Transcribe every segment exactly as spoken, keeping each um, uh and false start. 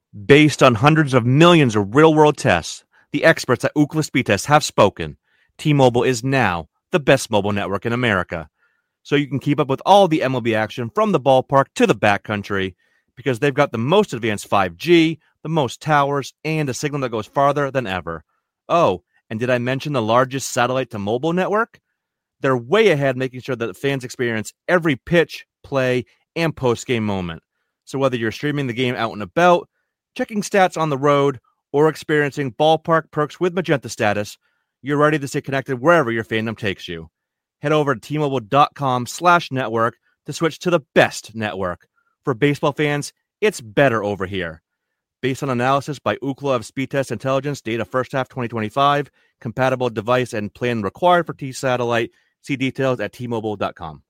Based on hundreds of millions of real-world tests, the experts at Ookla Speed Test have spoken. T-Mobile is now the best mobile network in America. So you can keep up with all the M L B action from the ballpark to the backcountry because they've got the most advanced five G, the most towers, and a signal that goes farther than ever. Oh, and did I mention the largest satellite-to-mobile network? They're way ahead making sure that fans experience every pitch, play, and post-game moment. So whether you're streaming the game out and about, checking stats on the road, or experiencing ballpark perks with Magenta status, you're ready to stay connected wherever your fandom takes you. Head over to T-Mobile.com slash network to switch to the best network. For baseball fans, it's better over here. Based on analysis by Ookla of Speed Test Intelligence, data first half twenty twenty-five, compatible device and plan required for T-Satellite. See details at T Mobile dot com.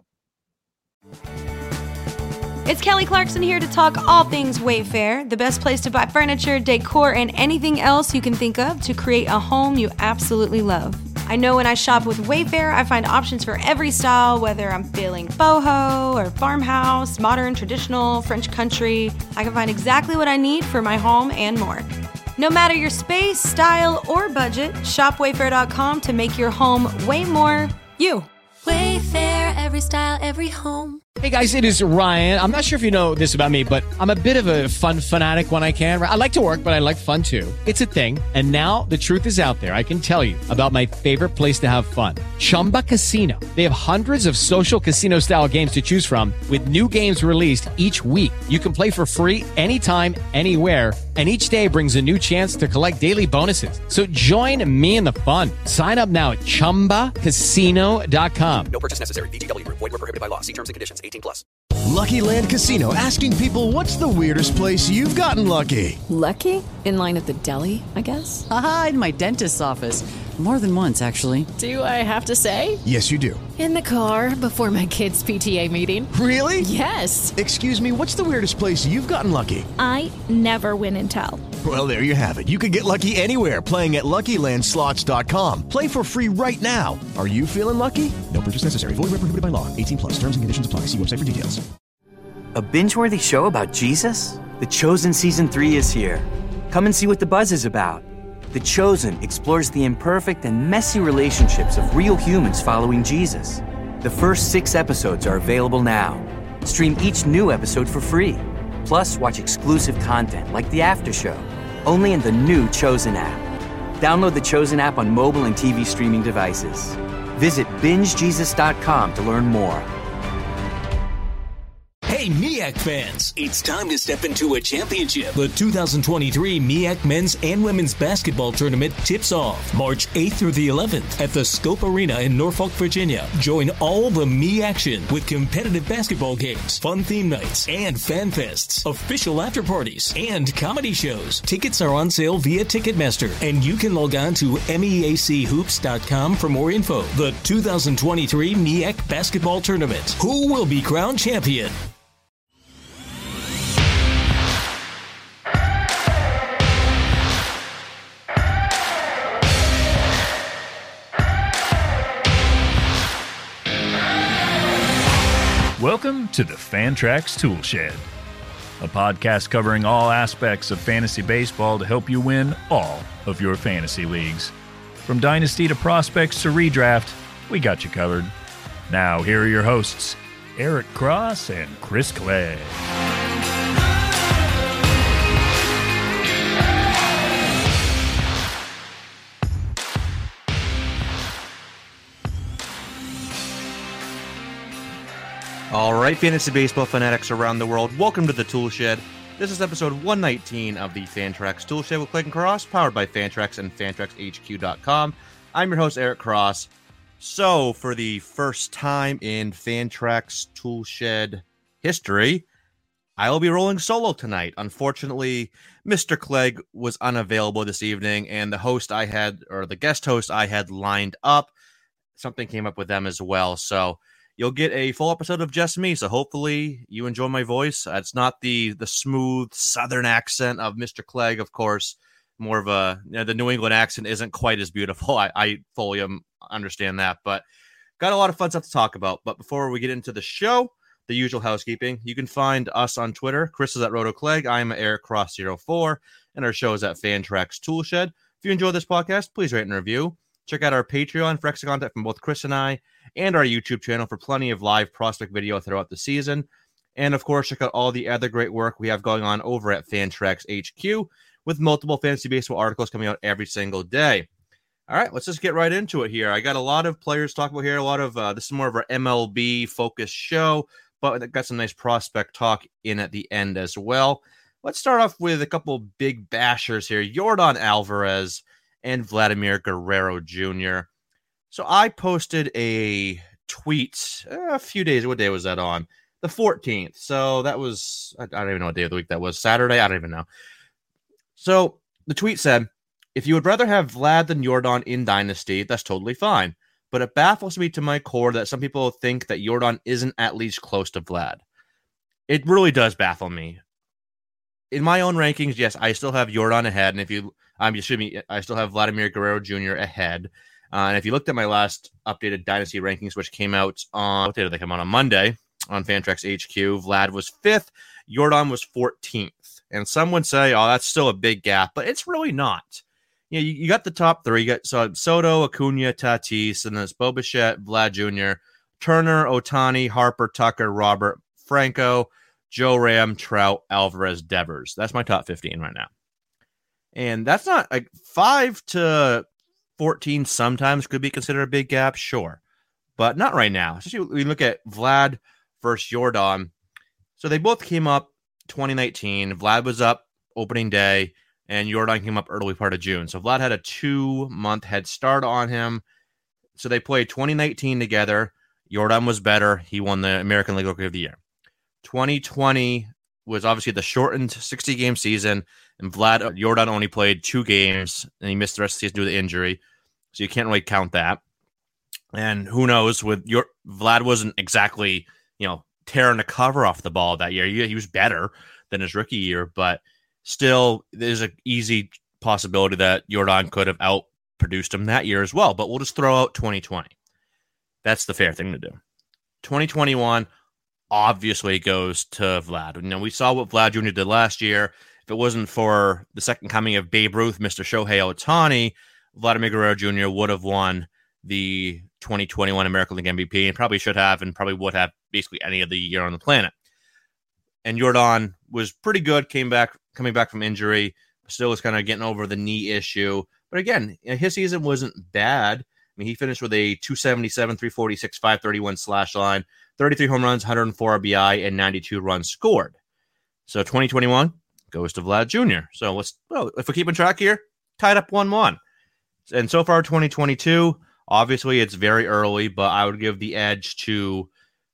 It's Kelly Clarkson here to talk all things Wayfair, the best place to buy furniture, decor, and anything else you can think of to create a home you absolutely love. I know when I shop with Wayfair, I find options for every style, whether I'm feeling boho or farmhouse, modern, traditional, French country. I can find exactly what I need for my home and more. No matter your space, style, or budget, shop wayfair dot com to make your home way more you. Wayfair, every style, every home. Hey guys, it is Ryan. I'm not sure if you know this about me, but I'm a bit of a fun fanatic when I can. I like to work, but I like fun too. It's a thing. And now the truth is out there. I can tell you about my favorite place to have fun. Chumba Casino. They have hundreds of social casino style games to choose from with new games released each week. You can play for free anytime, anywhere. And each day brings a new chance to collect daily bonuses. So join me in the fun. Sign up now at Chumba Casino dot com. No purchase necessary. V G W. Void where prohibited by law. See terms and conditions. eighteen plus. Lucky Land Casino, asking people, what's the weirdest place you've gotten lucky? Lucky? In line at the deli, I guess? Aha, in my dentist's office. More than once, actually. Do I have to say? Yes, you do. In the car before my kids' P T A meeting. Really? Yes. Excuse me, what's the weirdest place you've gotten lucky? I never win and tell. Well, there you have it. You can get lucky anywhere, playing at Lucky Land Slots dot com. Play for free right now. Are you feeling lucky? No purchase necessary. Void where prohibited by law. eighteen plus. Terms and conditions apply. See website for details. A binge-worthy show about Jesus? The Chosen Season three is here. Come and see what the buzz is about. The Chosen explores the imperfect and messy relationships of real humans following Jesus. The first six episodes are available now. Stream each new episode for free. Plus, watch exclusive content like The After Show, only in the new Chosen app. Download the Chosen app on mobile and T V streaming devices. Visit binge jesus dot com to learn more. Hey, MEAC fans, it's time to step into a championship. The two thousand twenty-three MEAC Men's and Women's Basketball Tournament tips off March eighth through the eleventh at the Scope Arena in Norfolk, Virginia. Join all the Me action with competitive basketball games, fun theme nights, and fan fests, official after parties, and comedy shows. Tickets are on sale via Ticketmaster, and you can log on to meac hoops dot com for more info. The two thousand twenty-three MEAC Basketball Tournament. Who will be crowned champion? Welcome to the Fantrax Toolshed, a podcast covering all aspects of fantasy baseball to help you win all of your fantasy leagues. From dynasty to prospects to redraft, we got you covered. Now, here are your hosts, Eric Cross and Chris Clay. All right, fantasy baseball fanatics around the world, welcome to the Toolshed. This is episode one nineteen of the Fantrax Toolshed with Clay and Cross, powered by Fantrax and Fantrax H Q dot com. I'm your host, Eric Cross. So, for the first time in Fantrax Toolshed history, I will be rolling solo tonight. Unfortunately, Mister Clegg was unavailable this evening, and the host I had, or the guest host I had lined up, something came up with them as well. So, you'll get a full episode of just me, so hopefully you enjoy my voice. Uh, it's not the the smooth southern accent of Mister Clegg, of course. More of a, you know, the New England accent isn't quite as beautiful. I, I fully um, understand that, but got a lot of fun stuff to talk about. But before we get into the show, the usual housekeeping. You can find us on Twitter. Chris is at RotoClegg. I'm at Eric Cross zero four, and our show is at Fantrax Toolshed. If you enjoy this podcast, please rate and review. Check out our Patreon for extra content from both Chris and I, and our YouTube channel for plenty of live prospect video throughout the season. And of course, check out all the other great work we have going on over at Fantrax H Q with multiple fantasy baseball articles coming out every single day. All right, let's just get right into it here. I got a lot of players to talk about here. A lot of uh, this is more of our M L B focused show, but it got some nice prospect talk in at the end as well. Let's start off with a couple big bashers here. Yordan Alvarez and Vladimir Guerrero Junior So I posted a tweet a few days. What day was that on? The fourteenth. So that was, I don't even know what day of the week that was. Saturday? I don't even know. So the tweet said, if you would rather have Vlad than Yordan in Dynasty, that's totally fine. But it baffles me to my core that some people think that Yordan isn't at least close to Vlad. It really does baffle me. In my own rankings, yes, I still have Yordan ahead. And if you, I'm um, assuming I still have Vladimir Guerrero Junior ahead. Uh, and if you looked at my last updated Dynasty rankings, which came out on, what day did they come out? On Monday on Fantrax H Q, Vlad was fifth, Yordan was fourteenth. And some would say, oh, that's still a big gap, but it's really not. You know, you, you got the top three. You got so Soto, Acuna, Tatis, and then it's Bo Bichette, Vlad Junior, Turner, Ohtani, Harper, Tucker, Robert, Franco, Joe Ram, Trout, Alvarez, Devers. That's my top fifteen right now. And that's not like five to fourteen sometimes could be considered a big gap, sure, but not right now. Especially when we look at Vlad versus Yordan. So they both came up twenty nineteen. Vlad was up opening day, and Yordan came up early part of June. So Vlad had a two-month head start on him. So they played twenty nineteen together. Yordan was better. He won the American League Rookie of the Year. twenty twenty was obviously the shortened sixty-game season, and Vlad Yordan only played two games, and he missed the rest of the season due to injury. So you can't really count that. And who knows, with your Vlad wasn't exactly, you know, tearing the cover off the ball that year. He, he was better than his rookie year, but still, there's an easy possibility that Yordan could have outproduced him that year as well. But we'll just throw out twenty twenty. That's the fair thing to do. twenty twenty-one obviously goes to Vlad. You know, we saw what Vlad Junior did last year. If it wasn't for the second coming of Babe Ruth, Mister Shohei Ohtani, Vladimir Guerrero Junior would have won the twenty twenty-one American League M V P and probably should have and probably would have basically any of the year on the planet. And Yordan was pretty good, came back, coming back from injury, still was kind of getting over the knee issue. But again, his season wasn't bad. I mean, he finished with a two seventy-seven, three forty-six, five thirty-one slash line, thirty-three home runs, one hundred four R B I, and ninety-two runs scored. So twenty twenty-one goes to Vlad Junior So let's, well, if we're keeping track here, tied up one one. And so far, twenty twenty-two, obviously it's very early, but I would give the edge to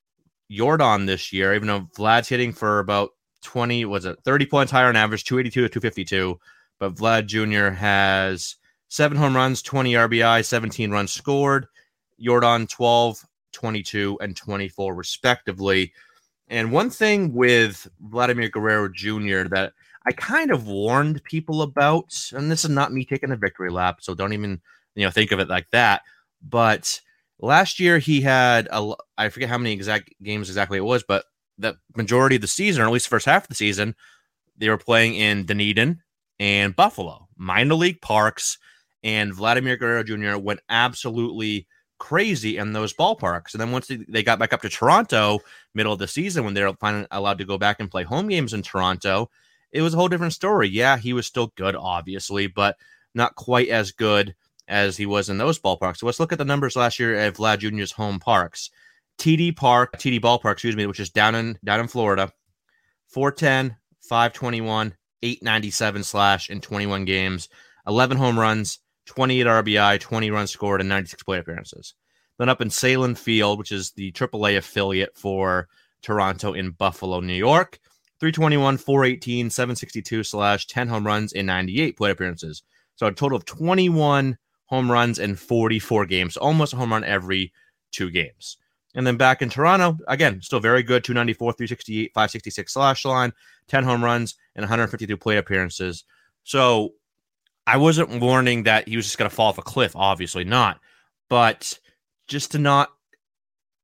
Yordan this year, even though Vlad's hitting for about twenty, was it thirty points higher on average, two eighty-two to two fifty-two. But Vlad Junior has seven home runs, twenty R B I, seventeen runs scored. Yordan twelve, twenty-two, and twenty-four respectively. And one thing with Vladimir Guerrero Junior that I kind of warned people about, and this is not me taking a victory lap, so don't even, you know, think of it like that. But last year he had, a, I forget how many exact games exactly it was, but the majority of the season, or at least the first half of the season, they were playing in Dunedin and Buffalo, minor league parks, and Vladimir Guerrero Junior went absolutely crazy in those ballparks. And then once they got back up to Toronto, middle of the season, when they were finally allowed to go back and play home games in Toronto, it was a whole different story. Yeah, he was still good, obviously, but not quite as good as he was in those ballparks. So let's look at the numbers last year at Vlad Junior's home parks. T D Park, T D Ballpark, excuse me, which is down in down in Florida. four ten, five twenty-one, eight ninety-seven slash in twenty-one games, eleven home runs, twenty-eight R B I, twenty runs scored, and ninety-six plate appearances. Then up in Salem Field, which is the triple A affiliate for Toronto in Buffalo, New York, three twenty-one, four eighteen, seven sixty-two slash ten home runs and ninety-eight plate appearances. So a total of twenty-one home runs in forty-four games, almost a home run every two games. And then back in Toronto, again, still very good, two ninety-four, three sixty-eight, five sixty-six slash line, ten home runs, and one fifty-two plate appearances. So I wasn't warning that he was just going to fall off a cliff, obviously not. But just to not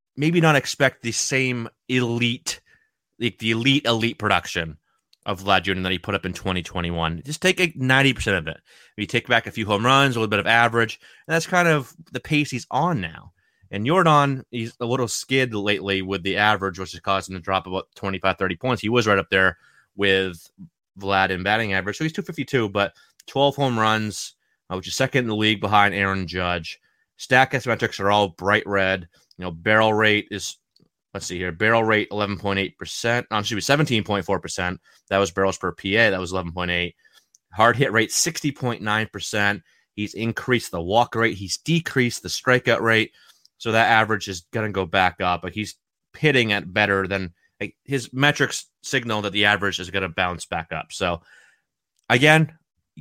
maybe not expect the same elite, like the elite, elite production of Vlad Junior that he put up in twenty twenty-one. Just take a ninety percent of it. You take back a few home runs, a little bit of average, and that's kind of the pace he's on now. And Yordan, he's a little skid lately with the average, which has caused him to drop about twenty-five, thirty points. He was right up there with Vlad in batting average. So he's two fifty-two, but twelve home runs, uh, which is second in the league behind Aaron Judge. Statcast metrics are all bright red. You know, barrel rate is, let's see here, barrel rate eleven point eight percent. No, excuse me, seventeen point four percent. That was barrels per P A. That was eleven point eight. Hard hit rate, sixty point nine percent. He's increased the walk rate. He's decreased the strikeout rate. So that average is going to go back up. But he's hitting at better than, like, his metrics signal that the average is going to bounce back up. So, again,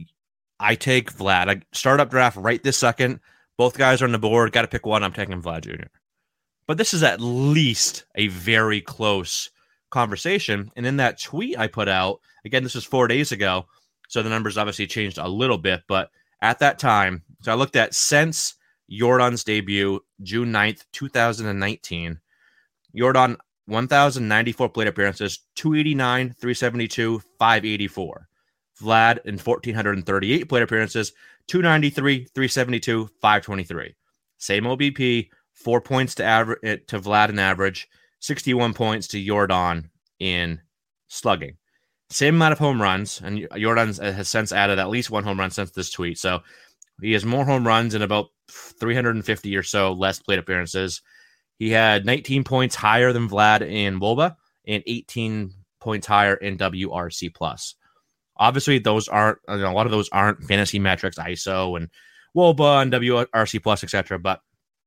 I take Vlad. I startup draft right this second. Both guys are on the board. Got to pick one. I'm taking Vlad Junior But this is at least a very close conversation. And in that tweet I put out, again, this was four days ago, so the numbers obviously changed a little bit. But at that time, so I looked at since Yordan's debut, June ninth, twenty nineteen, Yordan, one thousand ninety-four plate appearances, two eighty-nine, three seventy-two, five eighty-four. Vlad in one thousand four hundred thirty-eight plate appearances, two ninety-three, three seventy-two, five twenty-three. Same O B P, four points to average to Vlad in average, sixty-one points to Yordan in slugging. Same amount of home runs, and Yordan has since added at least one home run since this tweet. So he has more home runs in about three hundred fifty or so less plate appearances. He had nineteen points higher than Vlad in W O B A and eighteen points higher in W R C plus. Obviously, those aren't, you know, a lot of those aren't fantasy metrics, I S O and W O B A and W R C plus, et cetera. But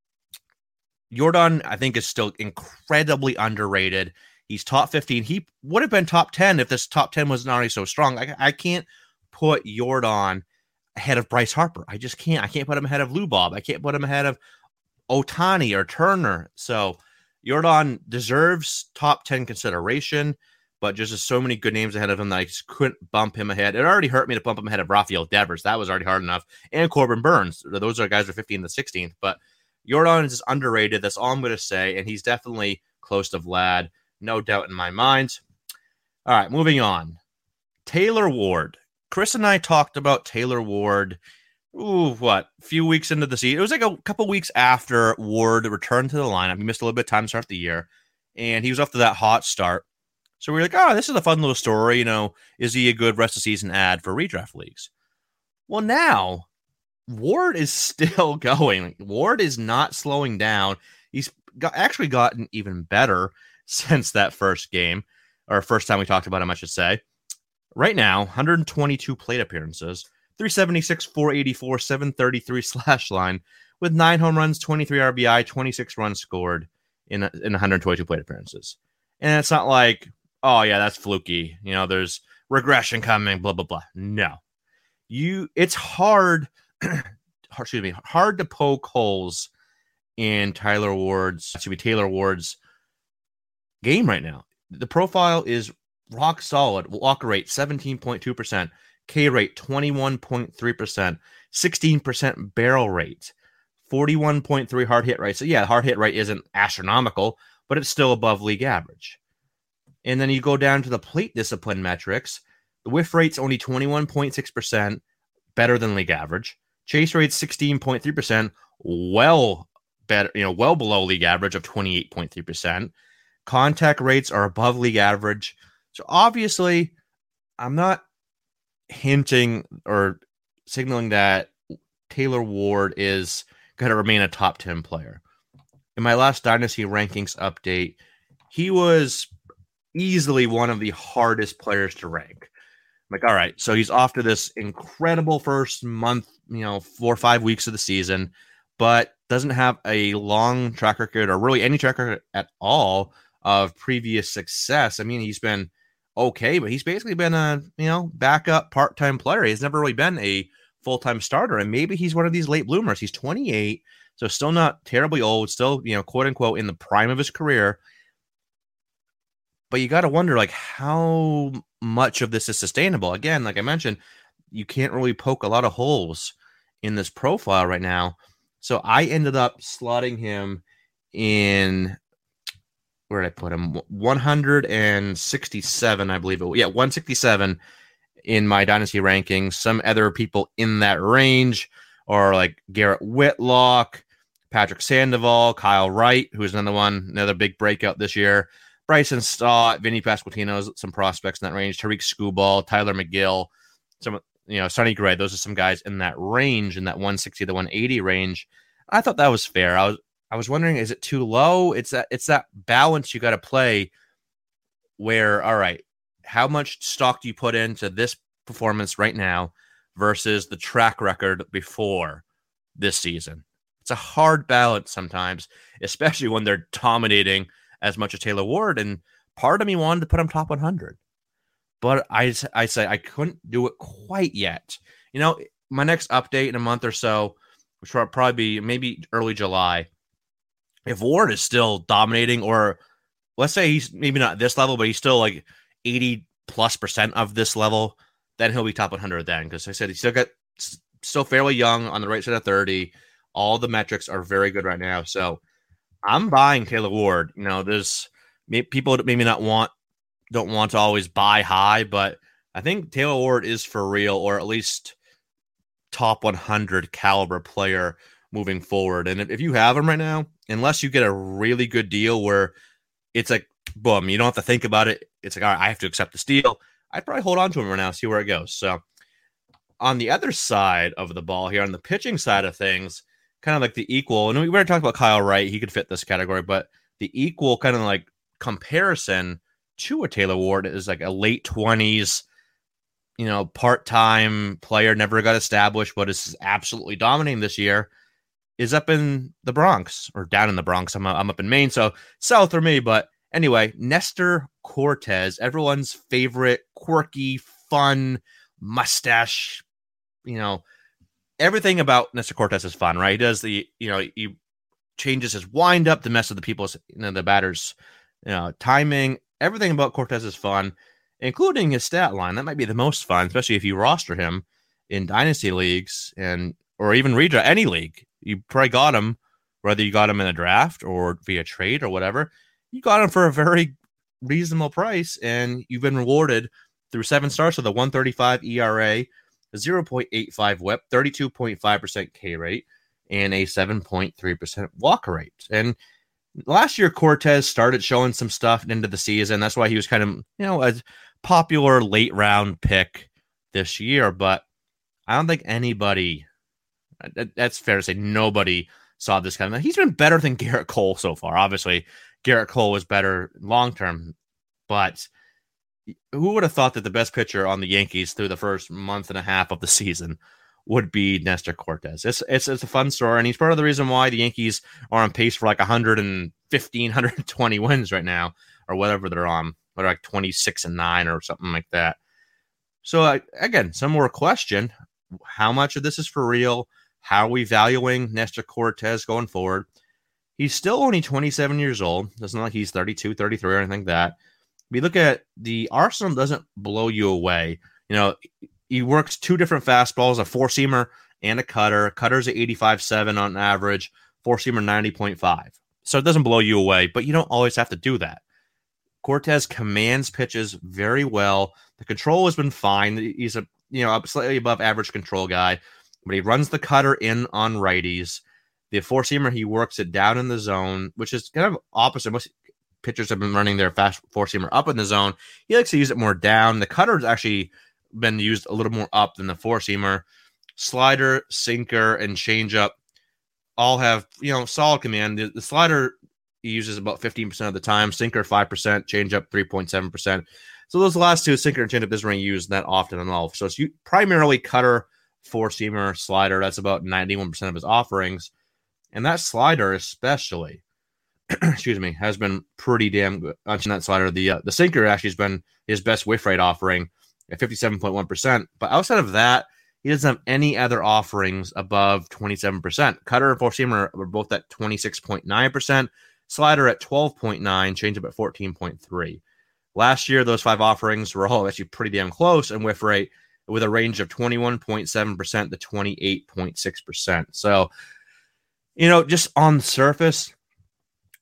Yordan, I think, is still incredibly underrated. He's top fifteen. He would have been top ten if this top ten wasn't already so strong. I, I can't put Yordan ahead of Bryce Harper. I just can't. I can't put him ahead of Lou Bob. I can't put him ahead of Ohtani or Turner. So Yordan deserves top ten consideration, but just there's so many good names ahead of him that I just couldn't bump him ahead. It already hurt me to bump him ahead of Rafael Devers. That was already hard enough. And Corbin Burns. Those are guys who are fifteenth to sixteenth. But Yordan is just underrated. That's all I'm going to say. And he's definitely close to Vlad. No doubt in my mind. All right, moving on. Taylor Ward. Chris and I talked about Taylor Ward, ooh, what, a few weeks into the season. It was like a couple weeks after Ward returned to the lineup. He missed a little bit of time to start the year, and he was off to that hot start. So we were like, oh, this is a fun little story. You know, is he a good rest of season ad for redraft leagues? Well, now Ward is still going. Ward is not slowing down. He's got, actually gotten even better since that first game, or first time we talked about him, I should say. Right now, one hundred twenty-two plate appearances, three seventy-six, four eighty-four, seven thirty-three slash line, with nine home runs, twenty-three R B I, twenty-six runs scored in, in one hundred twenty-two plate appearances. And it's not like, oh yeah, that's fluky. You know, there's regression coming, blah, blah, blah. No. You, it's hard, excuse me, hard to poke holes in Tyler Ward's, excuse me, Taylor Ward's game right now. The profile is rock solid. Walk rate seventeen point two percent, K rate twenty-one point three percent, sixteen percent barrel rate, forty-one point three hard hit rate. So yeah, hard hit rate isn't astronomical, but it's still above league average. And then you go down to the plate discipline metrics. The whiff rate's only twenty-one point six percent, better than league average. Chase rate's sixteen point three percent, well better, you know, well below league average of twenty-eight point three percent. Contact rates are above league average. So obviously, I'm not hinting or signaling that Taylor Ward is going to remain a top ten player. In my last Dynasty rankings update, he was easily one of the hardest players to rank. I'm like, all right, so he's off to this incredible first month, you know, four or five weeks of the season, but doesn't have a long track record or really any track record at all of previous success. I mean, he's been okay, but he's basically been a, you know, backup part-time player. He's never really been a full-time starter, and maybe he's one of these late bloomers. He's twenty-eight, so still not terribly old, still, you know, quote-unquote, in the prime of his career. But you got to wonder, like, how much of this is sustainable? Again, like I mentioned, you can't really poke a lot of holes in this profile right now. So I ended up slotting him in where did I put him? one sixty-seven, I believe it was. Yeah, one sixty-seven in my dynasty rankings. Some other people in that range are like Garrett Whitlock, Patrick Sandoval, Kyle Wright, who's another one, another big breakout this year. Bryson Stott, Vinny Pasquantino, some prospects in that range. Tariq Skubal, Tyler McGill, some, you know, Sonny Gray. Those are some guys in that range, in that one sixty to one eighty range. I thought that was fair. I was I was wondering, is it too low? It's that it's that balance you got to play. Where, all right, how much stock do you put into this performance right now versus the track record before this season? It's a hard balance sometimes, especially when they're dominating as much as Taylor Ward. And part of me wanted to put him top one hundred, but I, I say I couldn't do it quite yet. You know, my next update in a month or so, which will probably be maybe early July, if Ward is still dominating, or let's say he's maybe not this level, but he's still like eighty plus percent of this level, then he'll be top one hundred then. Because I said he's still got still fairly young on the right side of thirty. All the metrics are very good right now. So I'm buying Taylor Ward. You know, there's people that maybe not want, don't want to always buy high, but I think Taylor Ward is for real, or at least top one hundred caliber player moving forward. And if, if you have him right now, unless you get a really good deal where it's like, boom, you don't have to think about it. It's like, all right, I have to accept this deal. I'd probably hold on to him right now, see where it goes. So on the other side of the ball here, on the pitching side of things, kind of like the equal, and we were talking about Kyle Wright, he could fit this category, but the equal kind of like comparison to a Taylor Ward is like a late twenties, you know, part-time player, never got established, but is absolutely dominating this year, is up in the Bronx, or down in the Bronx. I'm, I'm up in Maine, so south for me. But anyway, Nestor Cortes, everyone's favorite quirky, fun, mustache, you know, everything about Nestor Cortes is fun, right? He does the, you know, he changes his wind up to mess with the people's, you know, the batter's, you know, timing. Everything about Cortes is fun, including his stat line. That might be the most fun, especially if you roster him in dynasty leagues and or even redraft, any league. You probably got him, whether you got him in a draft or via trade or whatever. You got him for a very reasonable price, and you've been rewarded through seven starts with a one thirty-five E R A, a zero point eight five whip, thirty-two point five percent K rate, and a seven point three percent walk rate. And last year, Cortes started showing some stuff into the season. That's why he was kind of, you know, a popular late round pick this year. But I don't think anybody, that's fair to say, nobody saw this kind of thing. He's been better than Garrett Cole so far. Obviously, Garrett Cole was better long term, but who would have thought that the best pitcher on the Yankees through the first month and a half of the season would be Nestor Cortes? It's it's, it's a fun story, and he's part of the reason why the Yankees are on pace for like one hundred fifteen, one hundred twenty wins right now, or whatever they're on. They're like twenty-six and nine or something like that. So uh, again, some more question: how much of this is for real? How are we valuing Nestor Cortes going forward? He's still only twenty-seven years old. It's not like he's thirty-two, thirty-three or anything like that. We look at the arsenal, doesn't blow you away. You know, he works two different fastballs, a four-seamer and a cutter. Cutter's at eighty-five point seven on average, four-seamer ninety point five. So it doesn't blow you away, but you don't always have to do that. Cortes commands pitches very well. The control has been fine. He's a, you know, a slightly above average control guy, but he runs the cutter in on righties. The four-seamer, he works it down in the zone, which is kind of opposite. Most pitchers have been running their fast four-seamer up in the zone. He likes to use it more down. The cutter's actually been used a little more up than the four-seamer. Slider, sinker, and changeup all have, you know, solid command. The, the slider he uses about fifteen percent of the time. Sinker, five percent. Changeup, three point seven percent. So those last two, sinker and changeup, doesn't really use that often at all. So it's primarily cutter, four-seamer, slider. That's about ninety-one percent of his offerings. And that slider especially, excuse me, has been pretty damn good on that slider. The uh, the sinker actually has been his best whiff rate offering at fifty-seven point one percent. But outside of that, he doesn't have any other offerings above twenty-seven percent. Cutter and four-seamer are both at twenty-six point nine percent. Slider at twelve point nine, changeup at fourteen point three. Last year, those five offerings were all actually pretty damn close in whiff rate, with a range of twenty-one point seven percent to twenty-eight point six percent. So, you know, just on the surface,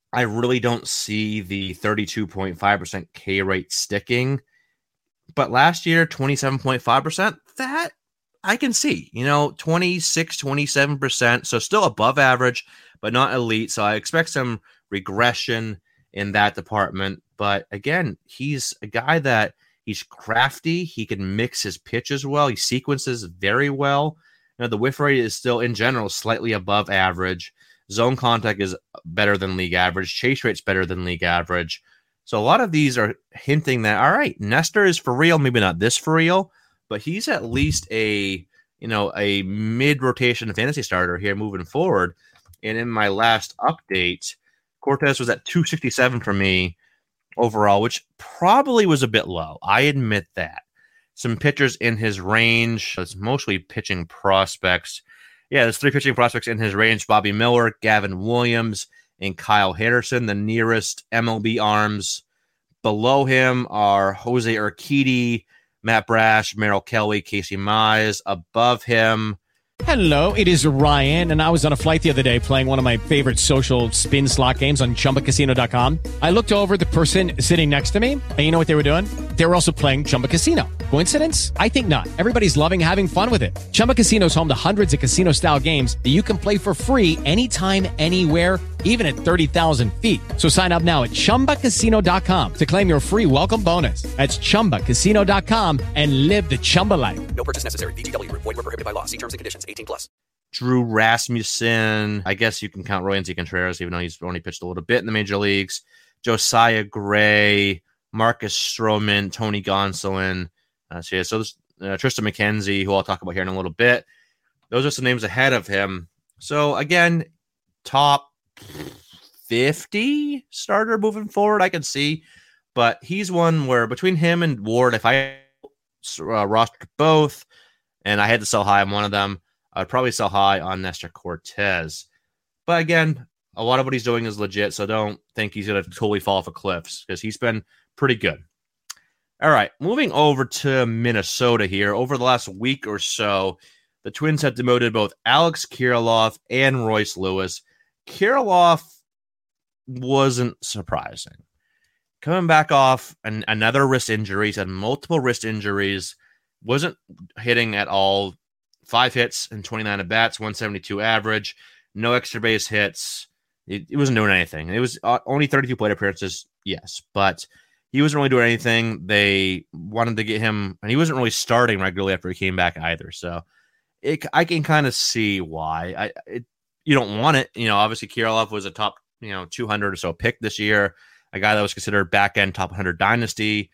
I really don't see the thirty-two point five percent K rate sticking. But last year, twenty-seven point five percent, that I can see, you know, twenty-six, twenty-seven percent. So still above average, but not elite. So I expect some regression in that department. But again, he's a guy that he's crafty. He can mix his pitches well. He sequences very well. You know, the whiff rate is still in general slightly above average. Zone contact is better than league average. Chase rate's better than league average. So a lot of these are hinting that, all right, Nestor is for real. Maybe not this for real, but he's at least a, you know, a mid-rotation fantasy starter here moving forward. And in my last update, Cortes was at two sixty-seven for me overall, which probably was a bit low. I admit that. Some pitchers in his range. It's mostly pitching prospects. Yeah, there's three pitching prospects in his range: Bobby Miller, Gavin Williams, and Kyle Henderson, the nearest M L B arms. Below him are Jose Urquidy, Matt Brash, Merrill Kelly, Casey Mize. Above him, Hello, it is Ryan, and I was on a flight the other day playing one of my favorite social spin slot games on Chumba Casino dot com. I looked over at the person sitting next to me, and you know what they were doing? They were also playing Chumba Casino. Coincidence? I think not. Everybody's loving having fun with it. Chumba Casino is home to hundreds of casino-style games that you can play for free anytime, anywhere, even at thirty thousand feet. So sign up now at Chumba Casino dot com to claim your free welcome bonus. That's Chumba Casino dot com and live the Chumba life. No purchase necessary. V G W. Void where prohibited by law. See terms and conditions. eighteen plus. Drew Rasmussen. I guess you can count Roansy Contreras, even though he's only pitched a little bit in the major leagues. Josiah Gray, Marcus Stroman, Tony Gonsolin. Uh, so, yeah, so this, uh, Tristan McKenzie, who I'll talk about here in a little bit. Those are some names ahead of him. So, again, top fifty starter moving forward, I can see. But he's one where between him and Ward, if I uh, rostered both and I had to sell high on one of them, I'd probably sell high on Nestor Cortes. But again, a lot of what he's doing is legit, so don't think he's going to totally fall off a cliff because he's been pretty good. All right, moving over to Minnesota here. Over the last week or so, the Twins have demoted both Alex Kirilloff and Royce Lewis. Kirilloff wasn't surprising. Coming back off an, another wrist injury, he's had multiple wrist injuries, wasn't hitting at all. Five hits and twenty-nine at-bats, one seventy-two average, no extra base hits. It, it wasn't doing anything. It was uh, only thirty-two plate appearances, yes, but he wasn't really doing anything. They wanted to get him, and he wasn't really starting regularly after he came back either. So it, I can kind of see why. I it, you don't want it. You know, obviously Kirilloff was a top, you know, two hundred or so pick this year, a guy that was considered back-end top one hundred dynasty.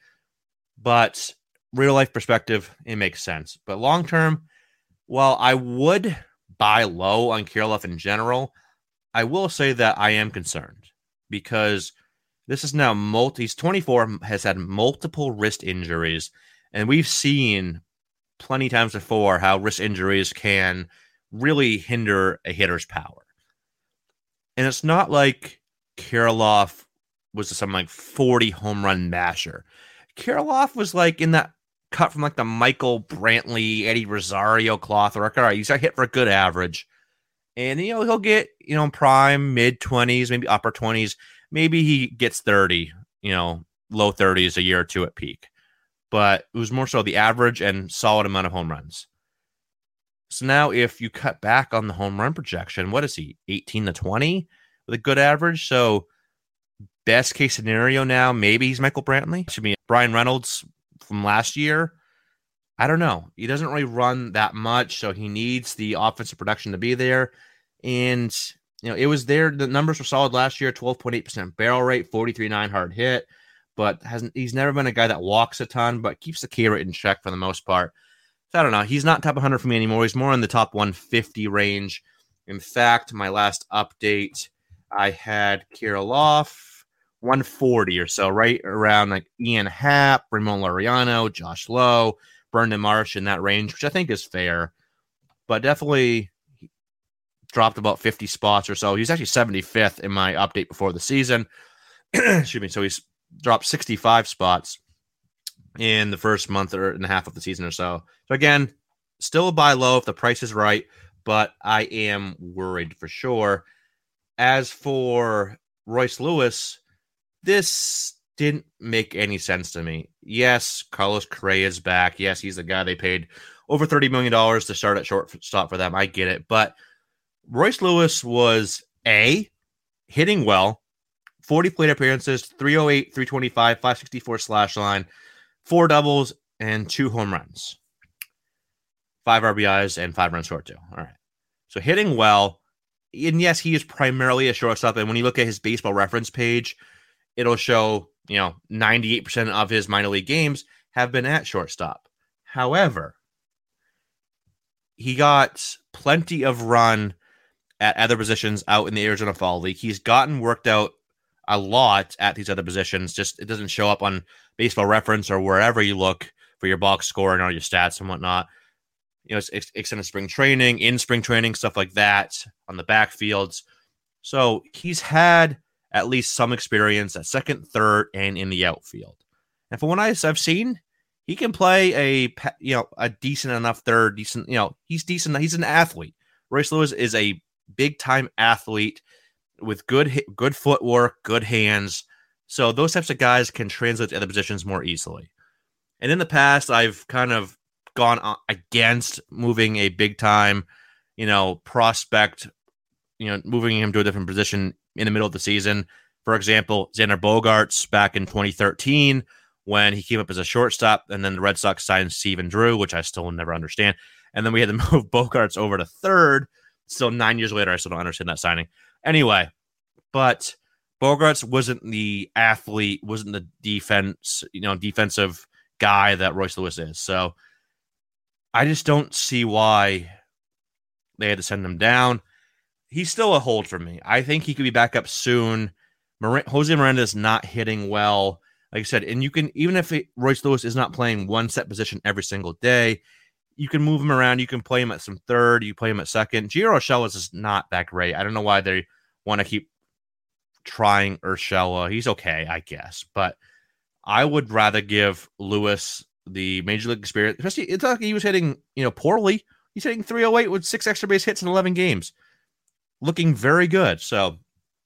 But real-life perspective, it makes sense. But long-term, while I would buy low on Kirilloff in general, I will say that I am concerned because this is now multi. He's twenty-four, has had multiple wrist injuries, and we've seen plenty times before how wrist injuries can really hinder a hitter's power. And it's not like Kirilloff was some like forty home run masher. Kirilloff was like in that cut from like the Michael Brantley, Eddie Rosario cloth. Or, all right, he's got hit for a good average. And, you know, he'll get, you know, prime, mid-twenties, maybe upper twenties. Maybe he gets thirty, you know, low thirties a year or two at peak. But it was more so the average and solid amount of home runs. So now if you cut back on the home run projection, what is he, eighteen to twenty with a good average? So best case scenario now, maybe he's Michael Brantley. Should be Brian Reynolds from last year. I don't know. He doesn't really run that much, so he needs the offensive production to be there. And, you know, it was there. The numbers were solid last year, twelve point eight percent barrel rate, forty-three point nine hard hit, but hasn't he's never been a guy that walks a ton, but keeps the K rate in check for the most part. So I don't know. He's not top one hundred for me anymore. He's more in the top one fifty range. In fact, my last update, I had Kirilloff one forty or so, right around like Ian Happ, Ramon Laureano, Josh Lowe, Brendan Marsh in that range, which I think is fair, but definitely dropped about fifty spots or so. He's actually seventy-fifth in my update before the season. Excuse me. So he's dropped sixty-five spots in the first month or and a half of the season or so. So again, still a buy low if the price is right, but I am worried for sure. As for Royce Lewis, this didn't make any sense to me. Yes, Carlos Correa is back. Yes, he's the guy they paid over thirty million dollars to start at shortstop for them. I get it. But Royce Lewis was A, hitting well, forty plate appearances, three oh eight, three twenty-five, five sixty-four slash line, four doubles, and two home runs. Five R B Is and five runs scored too. All right. So hitting well. And yes, he is primarily a shortstop. And when you look at his baseball reference page, it'll show, you know, ninety-eight percent of his minor league games have been at shortstop. However, he got plenty of run at other positions out in the Arizona Fall League. He's gotten worked out a lot at these other positions. Just it doesn't show up on baseball reference or wherever you look for your box score and all your stats and whatnot. You know, it's extended spring training, in spring training, stuff like that on the backfields. So he's had at least some experience at second, third, and in the outfield. And from what I've seen, he can play a you know a decent enough third, decent. You know, he's decent. He's an athlete. Royce Lewis is a big time athlete with good good footwork, good hands. So those types of guys can translate to other positions more easily. And in the past, I've kind of gone against moving a big time, you know, prospect, you know, moving him to a different position in the middle of the season. For example, Xander Bogaerts back in twenty thirteen when he came up as a shortstop, and then the Red Sox signed Steven Drew, which I still will never understand. And then we had to move Bogaerts over to third. Still nine years later, I still don't understand that signing. Anyway, but Bogaerts wasn't the athlete, wasn't the defense, you know, defensive guy that Royce Lewis is. So I just don't see why they had to send him down. He's still a hold for me. I think he could be back up soon. Mir- Jose Miranda is not hitting well, like I said, and you can, even if it, Royce Lewis is not playing one set position every single day, you can move him around. You can play him at some third. You play him at second. Gio Urshela is not that great. I don't know why they want to keep trying Urshela. He's okay, I guess, but I would rather give Lewis the major league experience, especially it's like he was hitting, you know, poorly. He's hitting three oh eight with six extra base hits in eleven games. Looking very good. So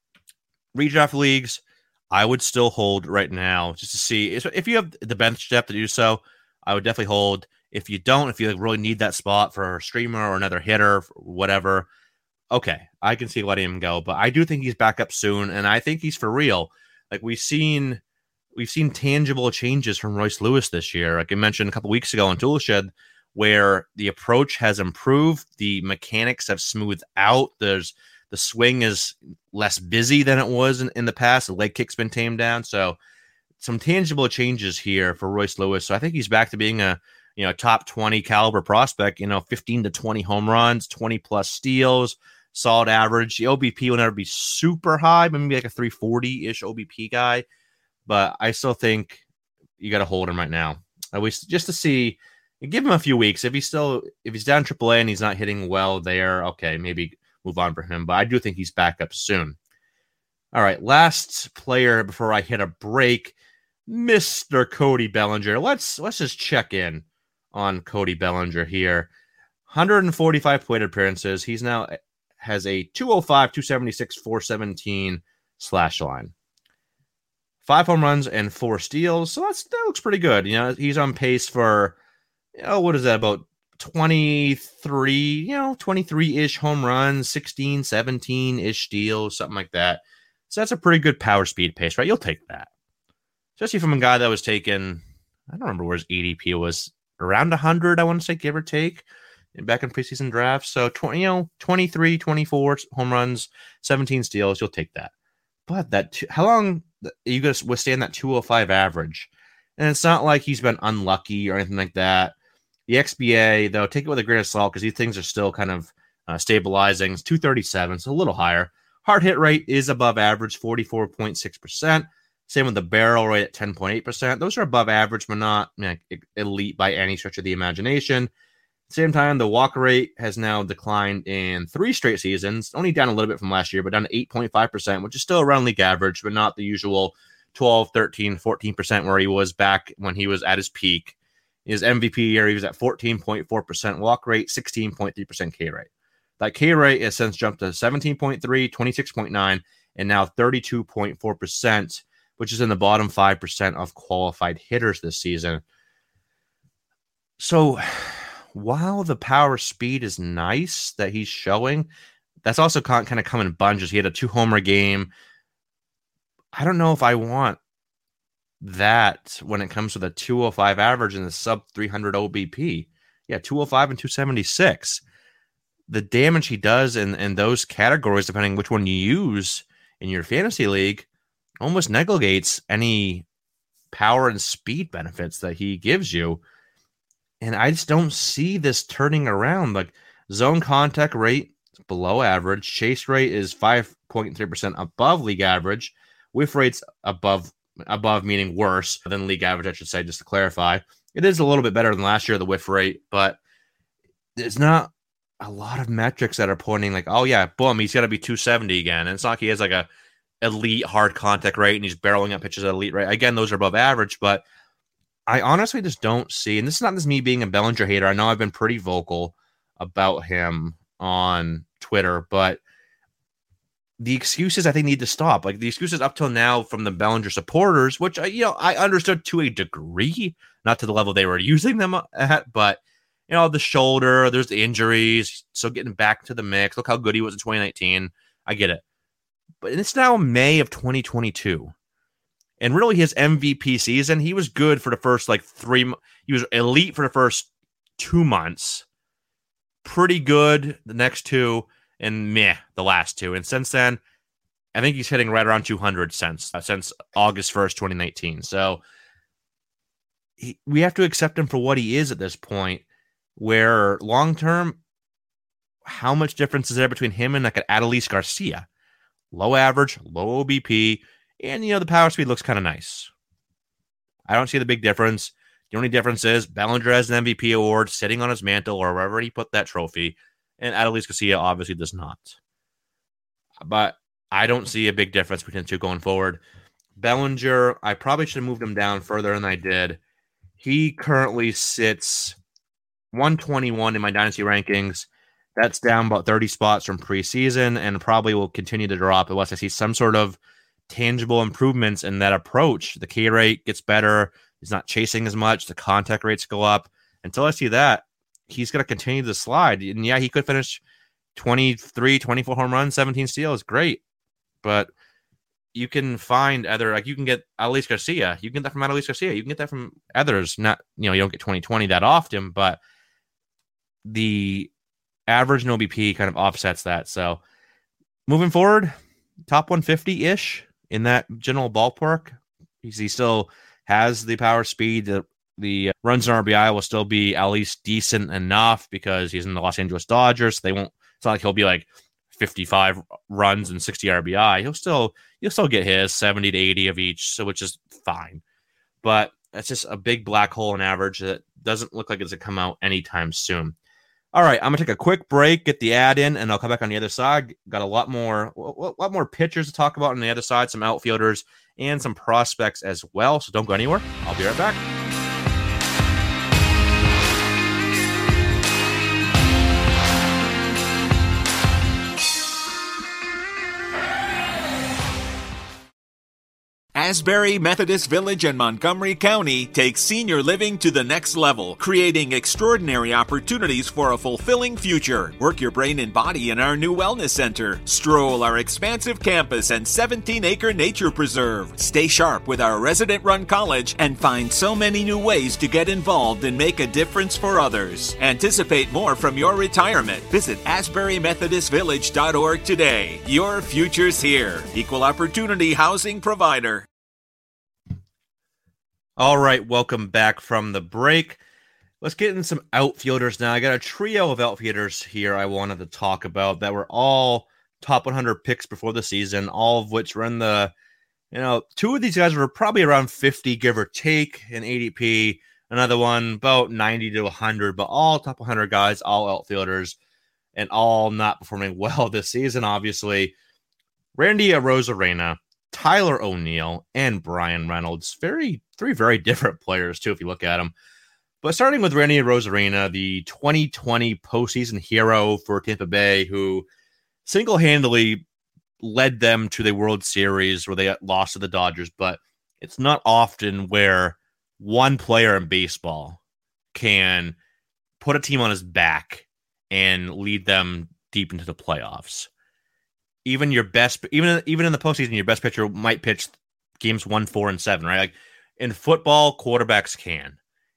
redraft leagues, I would still hold right now just to see if you have the bench depth to do so. I would definitely hold. If you don't, if you really need that spot for a streamer or another hitter, whatever, okay, I can see letting him go. But I do think he's back up soon, and I think he's for real. Like we've seen. We've seen tangible changes from Royce Lewis this year. Like I mentioned a couple weeks ago on Toolshed, where the approach has improved, the mechanics have smoothed out. There's the swing is less busy than it was in, in the past. The leg kick's been tamed down. So some tangible changes here for Royce Lewis. So I think he's back to being a you know top twenty caliber prospect. You know, fifteen to twenty home runs, twenty plus steals, solid average. The O B P will never be super high, but maybe like a three forty ish O B P guy. But I still think you got to hold him right now, at least just to see. Give him a few weeks. If he's still, if he's down triple A and he's not hitting well there, okay, maybe move on for him. But I do think he's back up soon. All right, last player before I hit a break, Mister Cody Bellinger. Let's let's just check in on Cody Bellinger here. one hundred forty-five plate appearances. He's now has a two oh five, two seventy-six, four seventeen slash line. Five home runs and four steals. So that's, that looks pretty good. You know, he's on pace for, you know, what is that, about twenty-three, you know, twenty-three-ish home runs, sixteen, seventeen-ish steals, something like that. So that's a pretty good power speed pace, right? You'll take that. Especially from a guy that was taken, I don't remember where his A D P was, around one hundred, I want to say, give or take, back in preseason drafts. So, twenty, you know, twenty-three, twenty-four home runs, seventeen steals, you'll take that. But that, how long are you going to withstand that two oh five average? And it's not like he's been unlucky or anything like that. The X B A, though, take it with a grain of salt because these things are still kind of uh, stabilizing. It's two thirty-seven, so a little higher. Hard hit rate is above average, forty-four point six percent. Same with the barrel rate at ten point eight percent. Those are above average, but not you know, elite by any stretch of the imagination. At the same time, the walk rate has now declined in three straight seasons, only down a little bit from last year, but down to eight point five percent, which is still around league average, but not the usual twelve, thirteen, fourteen percent where he was back when he was at his peak. His M V P year, he was at fourteen point four percent walk rate, sixteen point three percent K rate. That K rate has since jumped to seventeen point three, twenty-six point nine, and now thirty-two point four percent, which is in the bottom five percent of qualified hitters this season. So while the power speed is nice that he's showing, that's also kind of come in bunches. He had a two-homer game. I don't know if I want that when it comes to the two oh five average and the sub three hundred O B P. Yeah, two oh five and two seventy-six. The damage he does in, in those categories, depending which one you use in your fantasy league, almost negates any power and speed benefits that he gives you. And I just don't see this turning around. Like, zone contact rate is below average. Chase rate is five point three percent above league average. Whiff rate's above, above meaning worse than league average, I should say, just to clarify. It is a little bit better than last year, the whiff rate, but there's not a lot of metrics that are pointing like, oh yeah, boom, he's got to be two seventy again. And it's not like he has like a elite hard contact rate and he's barreling up pitches at elite rate. Again, those are above average, but I honestly just don't see, and this is not just me being a Bellinger hater. I know I've been pretty vocal about him on Twitter, but the excuses I think need to stop. Like the excuses up till now from the Bellinger supporters, which I, you know, I understood to a degree, not to the level they were using them at, but you know, the shoulder, there's the injuries, so getting back to the mix. Look how good he was in twenty nineteen. I get it, but it's now May of twenty twenty-two, and really his M V P season, he was good for the first like three. He was elite for the first two months, pretty good the next two. And meh, the last two. And since then, I think he's hitting right around two hundred since, uh, since August first, twenty nineteen. So he, we have to accept him for what he is at this point, where long-term, how much difference is there between him and like an Adolis Garcia? Low average, low O B P, and, you know, the power speed looks kind of nice. I don't see the big difference. The only difference is Bellinger has an M V P award sitting on his mantle or wherever he put that trophy. And Adolis Garcia obviously does not. But I don't see a big difference between the two going forward. Bellinger, I probably should have moved him down further than I did. He currently sits one twenty-one in my dynasty rankings. That's down about thirty spots from preseason and probably will continue to drop unless I see some sort of tangible improvements in that approach. The K rate gets better. He's not chasing as much. The contact rates go up. Until I see that, he's going to continue to slide. And yeah, he could finish twenty-three, twenty-four home runs, seventeen steals. Great. But you can find other, like you can get Adolis Garcia. You can get that from Adolis Garcia. You can get that from others. Not, you know, you don't get twenty twenty that often, but the average and O B P kind of offsets that. So moving forward, top one fifty-ish in that general ballpark. He still has the power speed, the The runs in R B I will still be at least decent enough because he's in the Los Angeles Dodgers. So they won't. It's not like he'll be like fifty-five runs and sixty R B I. He'll still he'll still get his seventy to eighty of each, so which is fine. But that's just a big black hole in average that doesn't look like it's gonna come out anytime soon. All right, I'm gonna take a quick break, get the ad in, and I'll come back on the other side. Got a lot more, a lot more pitchers to talk about on the other side, some outfielders and some prospects as well. So don't go anywhere. I'll be right back. Asbury Methodist Village in Montgomery County takes senior living to the next level, creating extraordinary opportunities for a fulfilling future. Work your brain and body in our new wellness center. Stroll our expansive campus and seventeen-acre nature preserve. Stay sharp with our resident-run college and find so many new ways to get involved and make a difference for others. Anticipate more from your retirement. Visit asbury methodist village dot org today. Your future's here. Equal opportunity housing provider. All right, welcome back from the break. Let's get in some outfielders now. I got a trio of outfielders here I wanted to talk about that were all top one hundred picks before the season, all of which were in the, you know, two of these guys were probably around fifty, give or take, in A D P. Another one about ninety to one hundred, but all top one hundred guys, all outfielders, and all not performing well this season, obviously. Randy Arozarena, Tyler O'Neill, and Brian Reynolds. Very, three very different players, too, if you look at them. But starting with Randy Arozarena, the twenty twenty postseason hero for Tampa Bay, who single-handedly led them to the World Series where they got lost to the Dodgers, but it's not often where one player in baseball can put a team on his back and lead them deep into the playoffs. Even your best, even even in the postseason, your best pitcher might pitch games one, four, and seven, right? Like in football, quarterbacks can.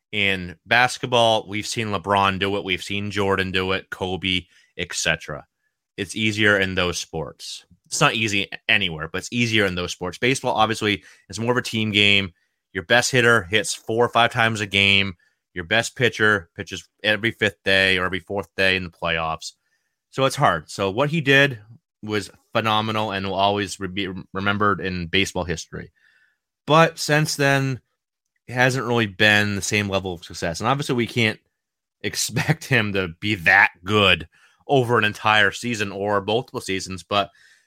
In basketball, we've seen LeBron do it, we've seen Jordan do it, Kobe, et cetera. It's easier in those sports. It's not easy anywhere, but it's easier in those sports. Baseball, obviously, is more of a team game. Your best hitter hits four or five times a game. Your best pitcher pitches every fifth day or every fourth day in the playoffs. So it's hard. So what he did was phenomenal and will always be remembered in baseball history. But since then, it hasn't really been the same level of success. And obviously, we can't expect him to be that good over an entire season or multiple seasons. But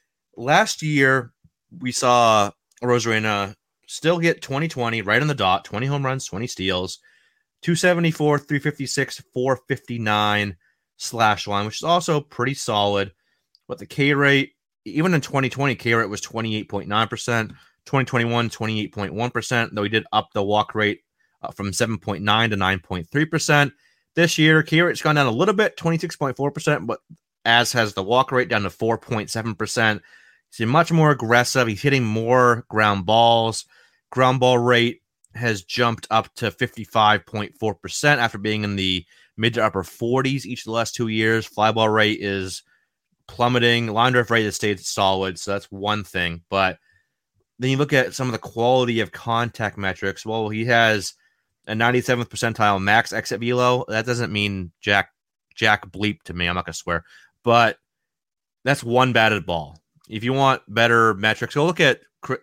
last year, we saw Arozarena still get twenty twenty right on the dot, twenty home runs, twenty steals, two seventy-four, three fifty-six, four fifty-nine slash line, which is also pretty solid. But the K rate, even in twenty twenty, K rate was twenty-eight point nine percent, twenty twenty-one, twenty-eight point one percent, though he did up the walk rate uh, from seven point nine to nine point three percent. This year, K rate's gone down a little bit, twenty-six point four percent, but as has the walk rate down to four point seven percent. He's much more aggressive. He's hitting more ground balls. Ground ball rate has jumped up to fifty-five point four percent after being in the mid to upper forties each of the last two years. Fly ball rate is plummeting. Line drive rate has stayed solid, so that's one thing. But then you look at some of the quality of contact metrics. Well, he has a ninety-seventh percentile max exit velo. That doesn't mean jack jack bleep to me. I'm not going to swear. But that's one batted ball. If you want better metrics, go look at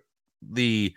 the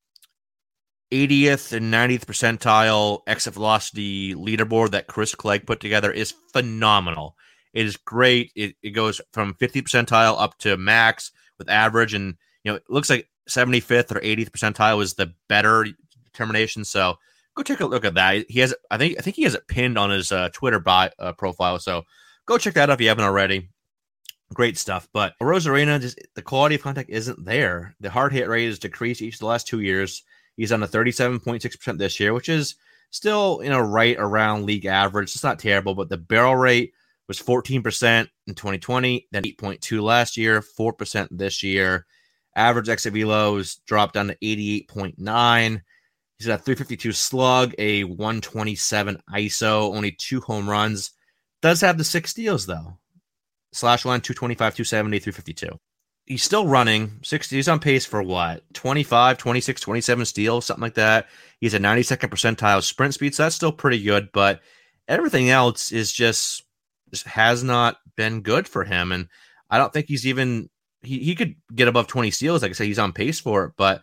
eightieth and ninetieth percentile exit velocity leaderboard that Chris Clegg put together is phenomenal. It is great. It, it goes from fiftieth percentile up to max with average, and you know it looks like seventy-fifth or eightieth percentile is the better determination. So go take a look at that. He has, I think, I think he has it pinned on his uh, Twitter bio, uh, profile. So go check that out if you haven't already. Great stuff. But Arozarena, just the quality of contact isn't there. The hard hit rate has decreased each of the last two years. He's on a thirty-seven point six percent this year, which is still, you know, right around league average. It's not terrible, but the barrel rate was fourteen percent in twenty twenty, then eight point two last year, four percent this year. Average exit velos dropped down to eighty-eight point nine. He's at a three fifty-two slug, a one twenty-seven I S O, only two home runs. Does have the six steals, though. Slash line, two twenty-five, two seventy, three fifty-two. He's still running. sixty, he's on pace for what? twenty-five, twenty-six, twenty-seven steals, something like that. He's a ninety-second percentile sprint speed, so that's still pretty good, but everything else is just, just has not been good for him. And I don't think he's even, he, he could get above twenty steals. Like I said, he's on pace for it, but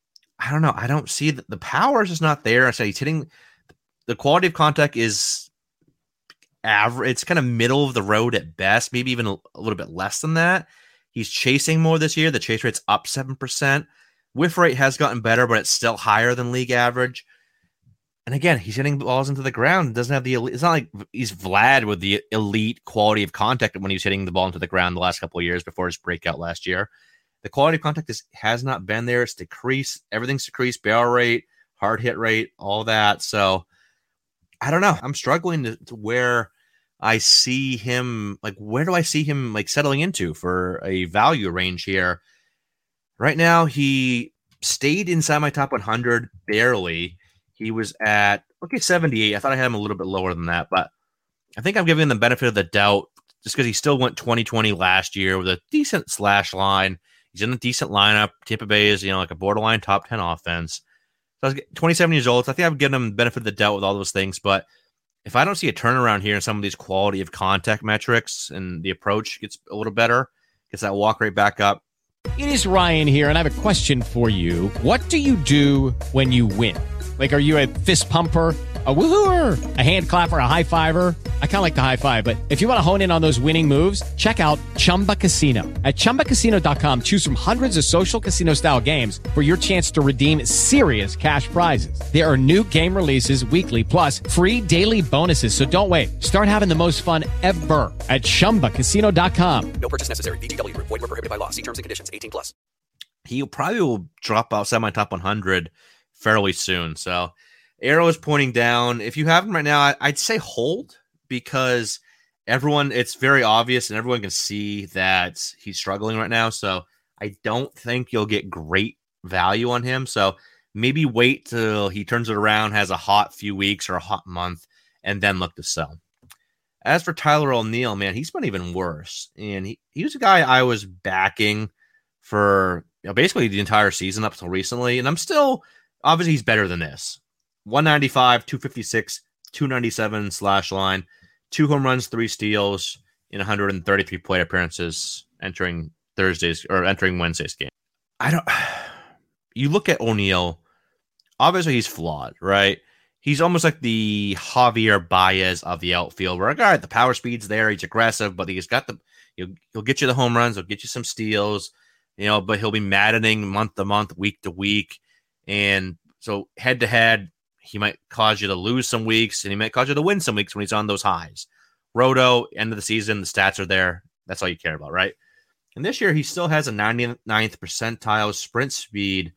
I don't know. I don't see that the power is just not there. I said he's hitting, the quality of contact is average. It's kind of middle of the road at best, maybe even a, a little bit less than that. He's chasing more this year. The chase rate's up seven percent. Whiff rate has gotten better, but it's still higher than league average. And again, he's hitting balls into the ground. It doesn't have the elite, it's not like he's Vlad with the elite quality of contact when he was hitting the ball into the ground the last couple of years before his breakout last year. The quality of contact is, has not been there. It's decreased. Everything's decreased. Barrel rate, hard hit rate, all that. So I don't know. I'm struggling to, to where I see him, like, where do I see him, like, settling into for a value range here? Right now, he stayed inside my top one hundred barely. He was at, okay, seventy-eight. I thought I had him a little bit lower than that, but I think I'm giving him the benefit of the doubt just because he still went twenty twenty last year with a decent slash line. He's in a decent lineup. Tampa Bay is, you know, like a borderline top ten offense. So I was twenty-seven years old, so I think I've given him the benefit of the doubt with all those things, but if I don't see a turnaround here in some of these quality of contact metrics and the approach gets a little better, gets that walk rate back up. It is Ryan here, and I have a question for you. What do you do when you win? Like, are you a fist pumper, a woohooer, a hand clapper, a high fiver? I kind of like the high five, but if you want to hone in on those winning moves, check out Chumba Casino. At chumba casino dot com, choose from hundreds of social casino style games for your chance to redeem serious cash prizes. There are new game releases weekly, plus free daily bonuses. So don't wait. Start having the most fun ever at chumba casino dot com. No purchase necessary. V G W. Void where prohibited by law. See terms and conditions. eighteen plus. He probably will drop outside my top one hundred fairly soon. So arrow is pointing down. If you have him right now, I'd say hold, because everyone, it's very obvious and everyone can see that he's struggling right now. So I don't think you'll get great value on him. So maybe wait till he turns it around, has a hot few weeks or a hot month, and then look to sell. As for Tyler O'Neill, man, he's been even worse. And he, he was a guy I was backing for, you know, basically the entire season up until recently. And I'm still, obviously he's better than this. one ninety-five, two fifty-six, two ninety-seven slash line, two home runs, three steals in one hundred thirty-three plate appearances entering Thursday's or entering Wednesday's game. I don't, you look at O'Neill, obviously he's flawed, right? He's almost like the Javier Baez of the outfield, where, all right, the power speed's there, he's aggressive, but he's got the, he'll, he'll get you the home runs, he'll get you some steals, you know, but he'll be maddening month to month, week to week. And so head to head, he might cause you to lose some weeks, and he might cause you to win some weeks when he's on those highs. Roto, end of the season, the stats are there. That's all you care about, right? And this year, he still has a ninety-ninth percentile sprint speed,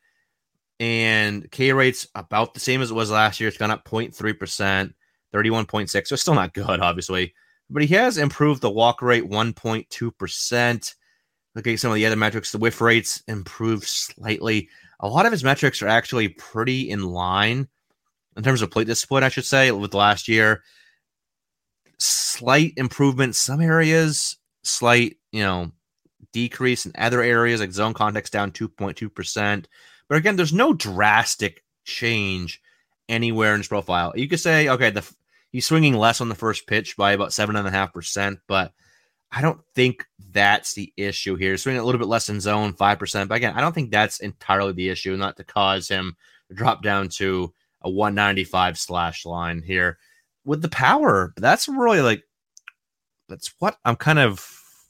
and K rate's about the same as it was last year. It's gone up zero point three percent, thirty-one point six. So it's still not good, obviously. But he has improved the walk rate one point two percent. Look at some of the other metrics. The whiff rates improved slightly. A lot of his metrics are actually pretty in line in terms of plate discipline, I should say, with last year. Slight improvement in some areas, slight, you know, decrease in other areas, like zone context down two point two percent. But again, there's no drastic change anywhere in his profile. You could say, okay, the he's swinging less on the first pitch by about seven point five percent, but I don't think that's the issue here. He's swinging a little bit less in zone, five percent. But again, I don't think that's entirely the issue, not to cause him to drop down to a one ninety-five slash line here. With the power, that's really like, that's what I'm kind of,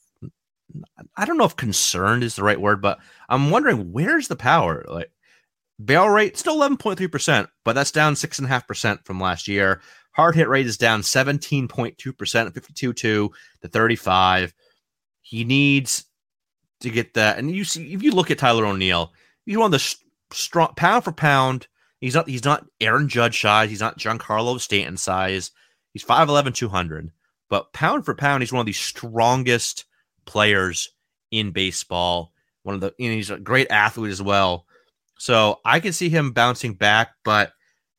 I don't know if concerned is the right word, but I'm wondering, where's the power? Like, barrel rate, still eleven point three percent, but that's down six point five percent from last year. Hard hit rate is down seventeen point two percent, fifty-two point two to thirty-five. He needs to get that. And you see, if you look at Tyler O'Neill, he's one of the strong, pound for pound, He's not he's not Aaron Judge size. He's not Giancarlo Stanton size. He's five eleven, two hundred. But pound for pound, he's one of the strongest players in baseball. One of the, you know, he's a great athlete as well. So I can see him bouncing back, but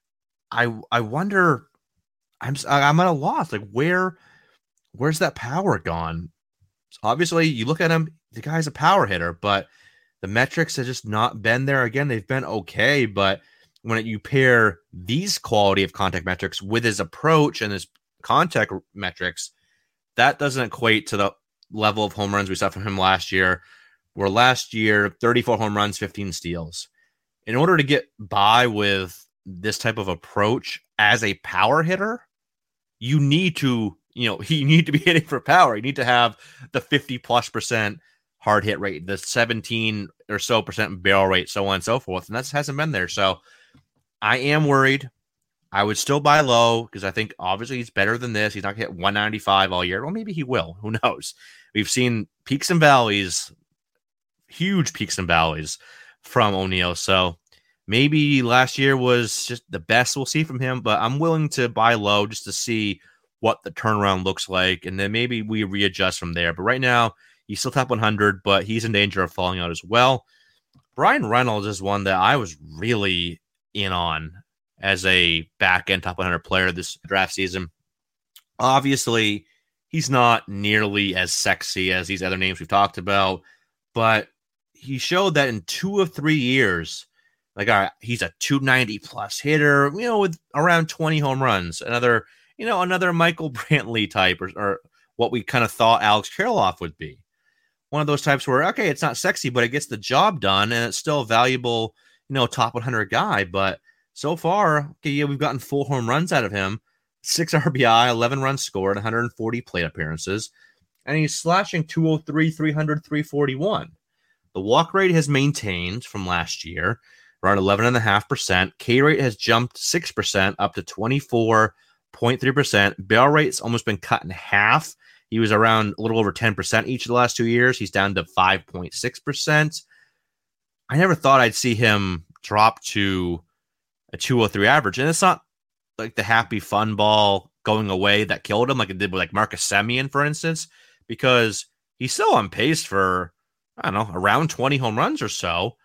I I wonder. I'm I'm at a loss. Like where where's that power gone? So obviously, you look at him. The guy's a power hitter, but the metrics have just not been there. Again, they've been okay, but when you pair these quality of contact metrics with his approach and his contact metrics, that doesn't equate to the level of home runs we saw from him last year, where last year, thirty-four home runs, fifteen steals. In order to get by with this type of approach as a power hitter, you need to, you know, you need to be hitting for power. You need to have the fifty plus percent hard hit rate, the seventeen or so percent barrel rate, so on and so forth. And that hasn't been there. So I am worried. I would still buy low because I think obviously he's better than this. He's not going to hit one ninety-five all year. Well, maybe he will. Who knows? We've seen peaks and valleys, huge peaks and valleys from O'Neill. So maybe last year was just the best we'll see from him, but I'm willing to buy low just to see what the turnaround looks like. And then maybe we readjust from there. But right now he's still top one hundred, but he's in danger of falling out as well. Brian Reynolds is one that I was really in on as a back-end top one hundred player this draft season. Obviously, he's not nearly as sexy as these other names we've talked about, but he showed that in two of three years, like, all right, he's a two ninety plus hitter, you know, with around twenty home runs. Another, you know, another Michael Brantley type, or, or what we kind of thought Alex Kirilloff would be. One of those types where, okay, it's not sexy, but it gets the job done, and it's still a valuable, you know, top one hundred guy. But so far, okay, yeah, we've gotten four home runs out of him, six R B I, eleven runs scored, one hundred forty plate appearances, and he's slashing two oh three, three hundred, three forty-one. The walk rate has maintained from last year, around eleven point five percent. K rate has jumped six percent up to twenty-four point three percent. Barrel rate's almost been cut in half. He was around a little over ten percent each of the last two years. He's down to five point six percent. I never thought I'd see him drop to a two oh three average. And it's not like the happy fun ball going away that killed him like it did with like Marcus Semien, for instance, because he's still on pace for, I don't know, around twenty home runs or so.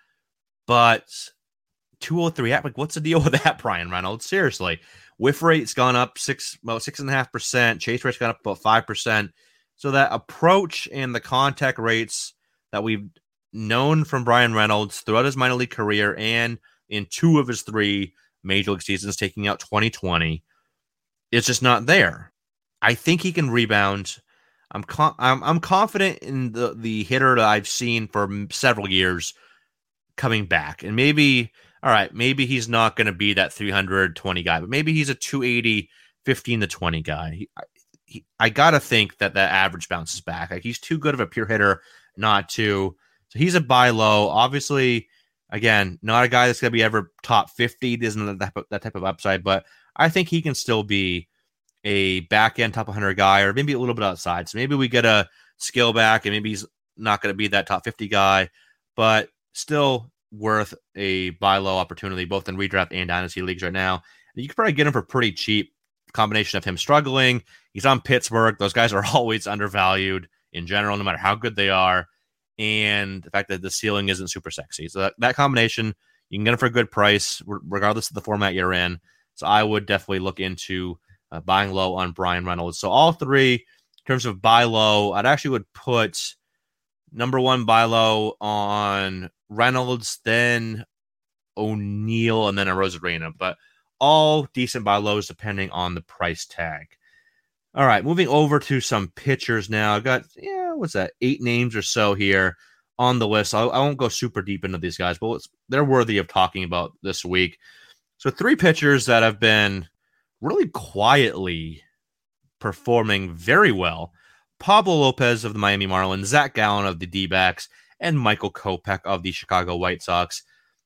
But two oh three, like, what's the deal with that, Bryan Reynolds? Seriously. Whiff rate's gone up six, about six and a half percent. Chase rate's gone up about five percent. So that approach and the contact rates that we've known from Bryan Reynolds throughout his minor league career and in two of his three major league seasons, taking out twenty twenty, it's just not there. I think he can rebound. I'm con- I'm, I'm confident in the, the hitter that I've seen for several years coming back. And maybe, all right, maybe he's not going to be that three hundred twenty guy, but maybe he's a two eighty, fifteen to twenty guy. He, he, I got to think that that average bounces back. Like, he's too good of a pure hitter not to. So he's a buy low. Obviously, again, not a guy that's going to be ever top fifty. He isn't that, that type of upside, but I think he can still be a back-end top one hundred guy, or maybe a little bit outside. So maybe we get a skill back, and maybe he's not going to be that top fifty guy, but still worth a buy low opportunity, both in redraft and dynasty leagues right now. And you could probably get him for pretty cheap. Combination of him struggling. He's on Pittsburgh. Those guys are always undervalued in general, no matter how good they are. And the fact that the ceiling isn't super sexy. So that, that combination, you can get him for a good price, regardless of the format you're in. So I would definitely look into uh, buying low on Bryan Reynolds. So all three, in terms of buy low, I'd actually would put number one buy low on Reynolds, then O'Neill, and then a Arozarena. But all decent buy lows depending on the price tag. All right, moving over to some pitchers now. I've got, yeah, what's that, eight names or so here on the list. I, I won't go super deep into these guys, but they're worthy of talking about this week. So three pitchers that have been really quietly performing very well. Pablo Lopez of the Miami Marlins, Zach Gallen of the D-backs, and Michael Kopech of the Chicago White Sox.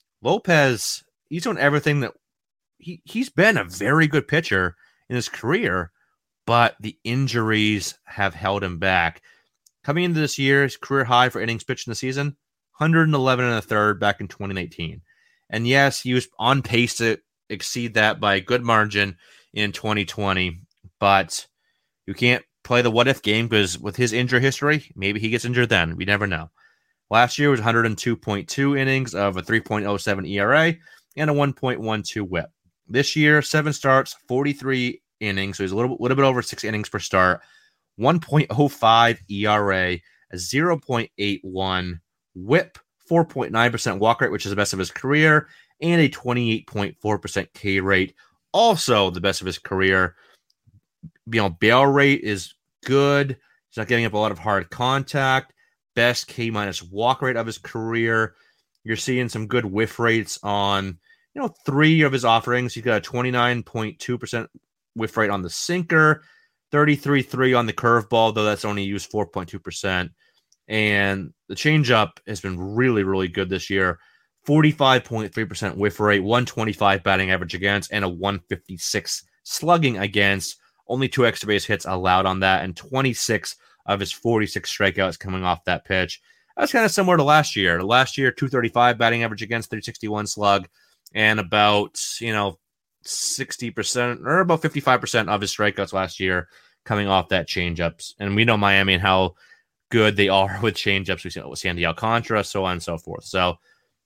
Lopez, he's doing everything that he, he's been a very good pitcher in his career, but the injuries have held him back. Coming into this year, his career high for innings pitched in the season, one eleven and a third back in twenty nineteen. And yes, he was on pace to exceed that by a good margin in twenty twenty, but you can't play the what-if game because with his injury history, maybe he gets injured then. We never know. Last year was one oh two point two innings of a three point oh seven E R A and a one point one two whip. This year, seven starts, forty-three innings, so he's a little, little bit over six innings per start, one point oh five E R A, a zero point eight one whip, four point nine percent walk rate, which is the best of his career, and a twenty-eight point four percent K rate, also the best of his career. You know, barrel rate is good. He's not giving up a lot of hard contact. Best K minus walk rate of his career. You're seeing some good whiff rates on, you know, three of his offerings. He's got a twenty-nine point two percent whiff rate on the sinker, thirty-three point three on the curveball, though that's only used four point two percent. And the changeup has been really, really good this year. forty-five point three percent whiff rate, one twenty-five batting average against, and a one fifty-six slugging against. Only two extra base hits allowed on that, and twenty-six of his forty-six strikeouts coming off that pitch. That's kind of similar to last year. Last year, two thirty-five batting average against, three sixty-one slug, and about, you know, sixty percent or about fifty-five percent of his strikeouts last year coming off that changeups. And we know Miami and how good they are with changeups. We see it with Sandy Alcantara, so on and so forth. So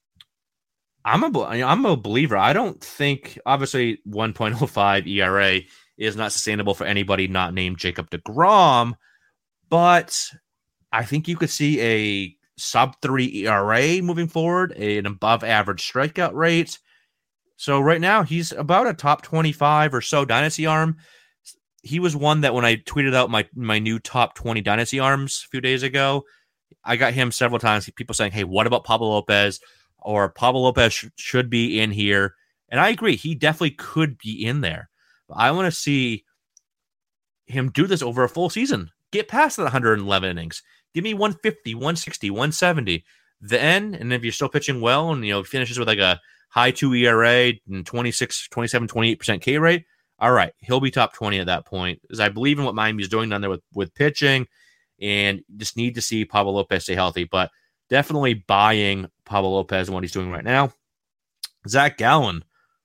I'm a, I'm a believer. I don't think, obviously, one point oh five E R A is not sustainable for anybody not named Jacob deGrom, but I think you could see a sub three E R A moving forward, an above average strikeout rate. So right now he's about a top twenty-five or so dynasty arm. He was one that when I tweeted out my, my new top twenty dynasty arms a few days ago, I got him several times. People saying, hey, what about Pablo Lopez? Or Pablo Lopez sh- should be in here. And I agree, he definitely could be in there. But I want to see him do this over a full season. Get past that one hundred eleven innings. Give me one fifty, one sixty, one seventy. Then, and if you're still pitching well and, you know, finishes with like a high two E R A and twenty-six, twenty-seven, twenty-eight percent K rate, all right, he'll be top twenty at that point. Because I believe in what Miami's doing down there with, with pitching, and just need to see Pablo Lopez stay healthy. But definitely buying Pablo Lopez and what he's doing right now. Zach Gallen,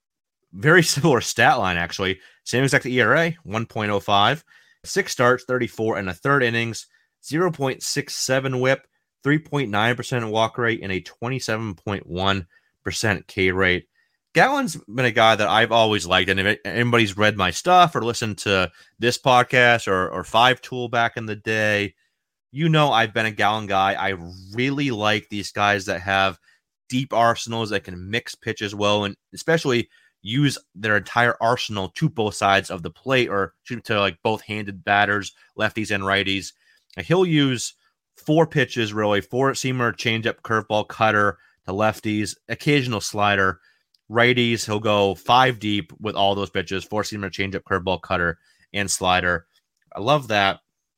very similar stat line, actually. Same exact E R A, one point oh five. Six starts, thirty-four and a third innings, zero point six seven whip, three point nine percent walk rate, and a twenty-seven point one percent K rate. Gallen's been a guy that I've always liked, and if anybody's read my stuff or listened to this podcast or, or Five Tool back in the day, you know I've been a Gallen guy. I really like these guys that have deep arsenals that can mix pitches well, and especially use their entire arsenal to both sides of the plate, or to like both handed batters, lefties and righties. And he'll use four pitches, really, four seamer, changeup, curveball, cutter to lefties, occasional slider. Righties, he'll go five deep with all those pitches, four seamer, changeup, curveball, cutter, and slider. I love that.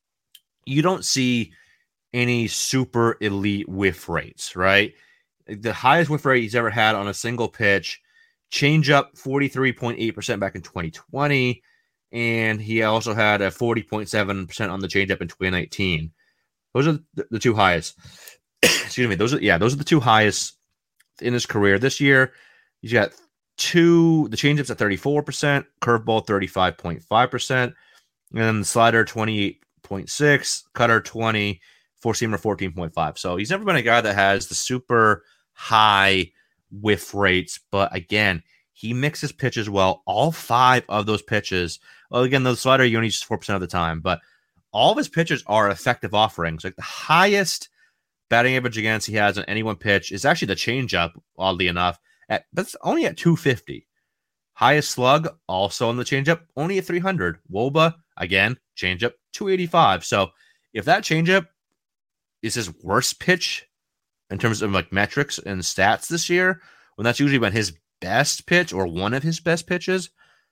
You don't see any super elite whiff rates, right? The highest whiff rate he's ever had on a single pitch, changeup forty-three point eight percent back in twenty twenty, and he also had a forty point seven percent on the changeup in twenty nineteen. Those are the, the two highest. Excuse me. Those are yeah, those are the two highest in his career. This year, he's got two. The changeup's at thirty-four percent, curveball thirty-five point five percent, and then the slider twenty-eight point six, cutter twenty, four seamer fourteen point five. So he's never been a guy that has the super high whiff rates, but again, he mixes pitches well. All five of those pitches, well, again, the slider you only use four percent of the time, but all of his pitches are effective offerings. Like the highest batting average against he has on any one pitch is actually the changeup, oddly enough, at that's only at two fifty. Highest slug, also on the changeup, only at three hundred. Woba, again, changeup, two eighty-five. So if that changeup is his worst pitch in terms of like metrics and stats this year, when that's usually been his best pitch or one of his best pitches,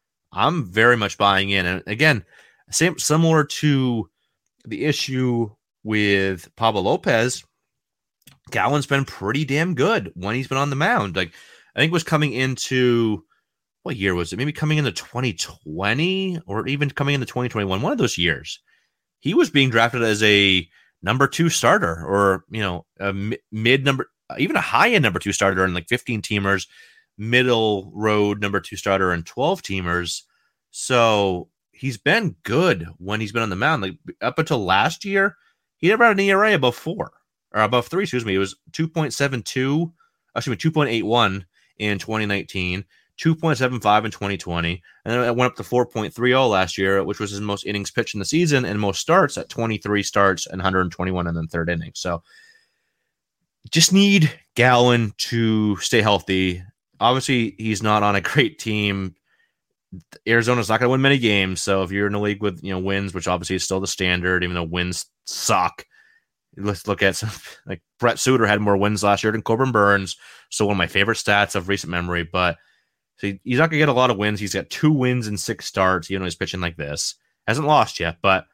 I'm very much buying in. And again, same similar to the issue with Pablo Lopez, Gallen's been pretty damn good when he's been on the mound. Like I think it was coming into, what year was it? Maybe coming into twenty twenty or even coming into twenty twenty-one. One of those years, he was being drafted as a number two starter, or you know, a mid number, even a high end number two starter in like fifteen teamers, middle road number two starter and twelve teamers. So he's been good when he's been on the mound. Like up until last year, he never had an E R A above four or above three. Excuse me, it was two point seven two, excuse me, two point eight one in twenty nineteen. two point seven five in twenty twenty, and then it went up to four point three oh last year, which was his most innings pitched in the season and most starts at twenty-three starts and one hundred twenty-one in the third inning. So just need Gallen to stay healthy. Obviously, he's not on a great team. Arizona's not going to win many games, so if you're in a league with you know wins, which obviously is still the standard, even though wins suck. Let's look at some like Brett Suter had more wins last year than Corbin Burns, so one of my favorite stats of recent memory, but so he's not going to get a lot of wins. He's got two wins in six starts. You know, he's pitching like this. Hasn't lost yet, but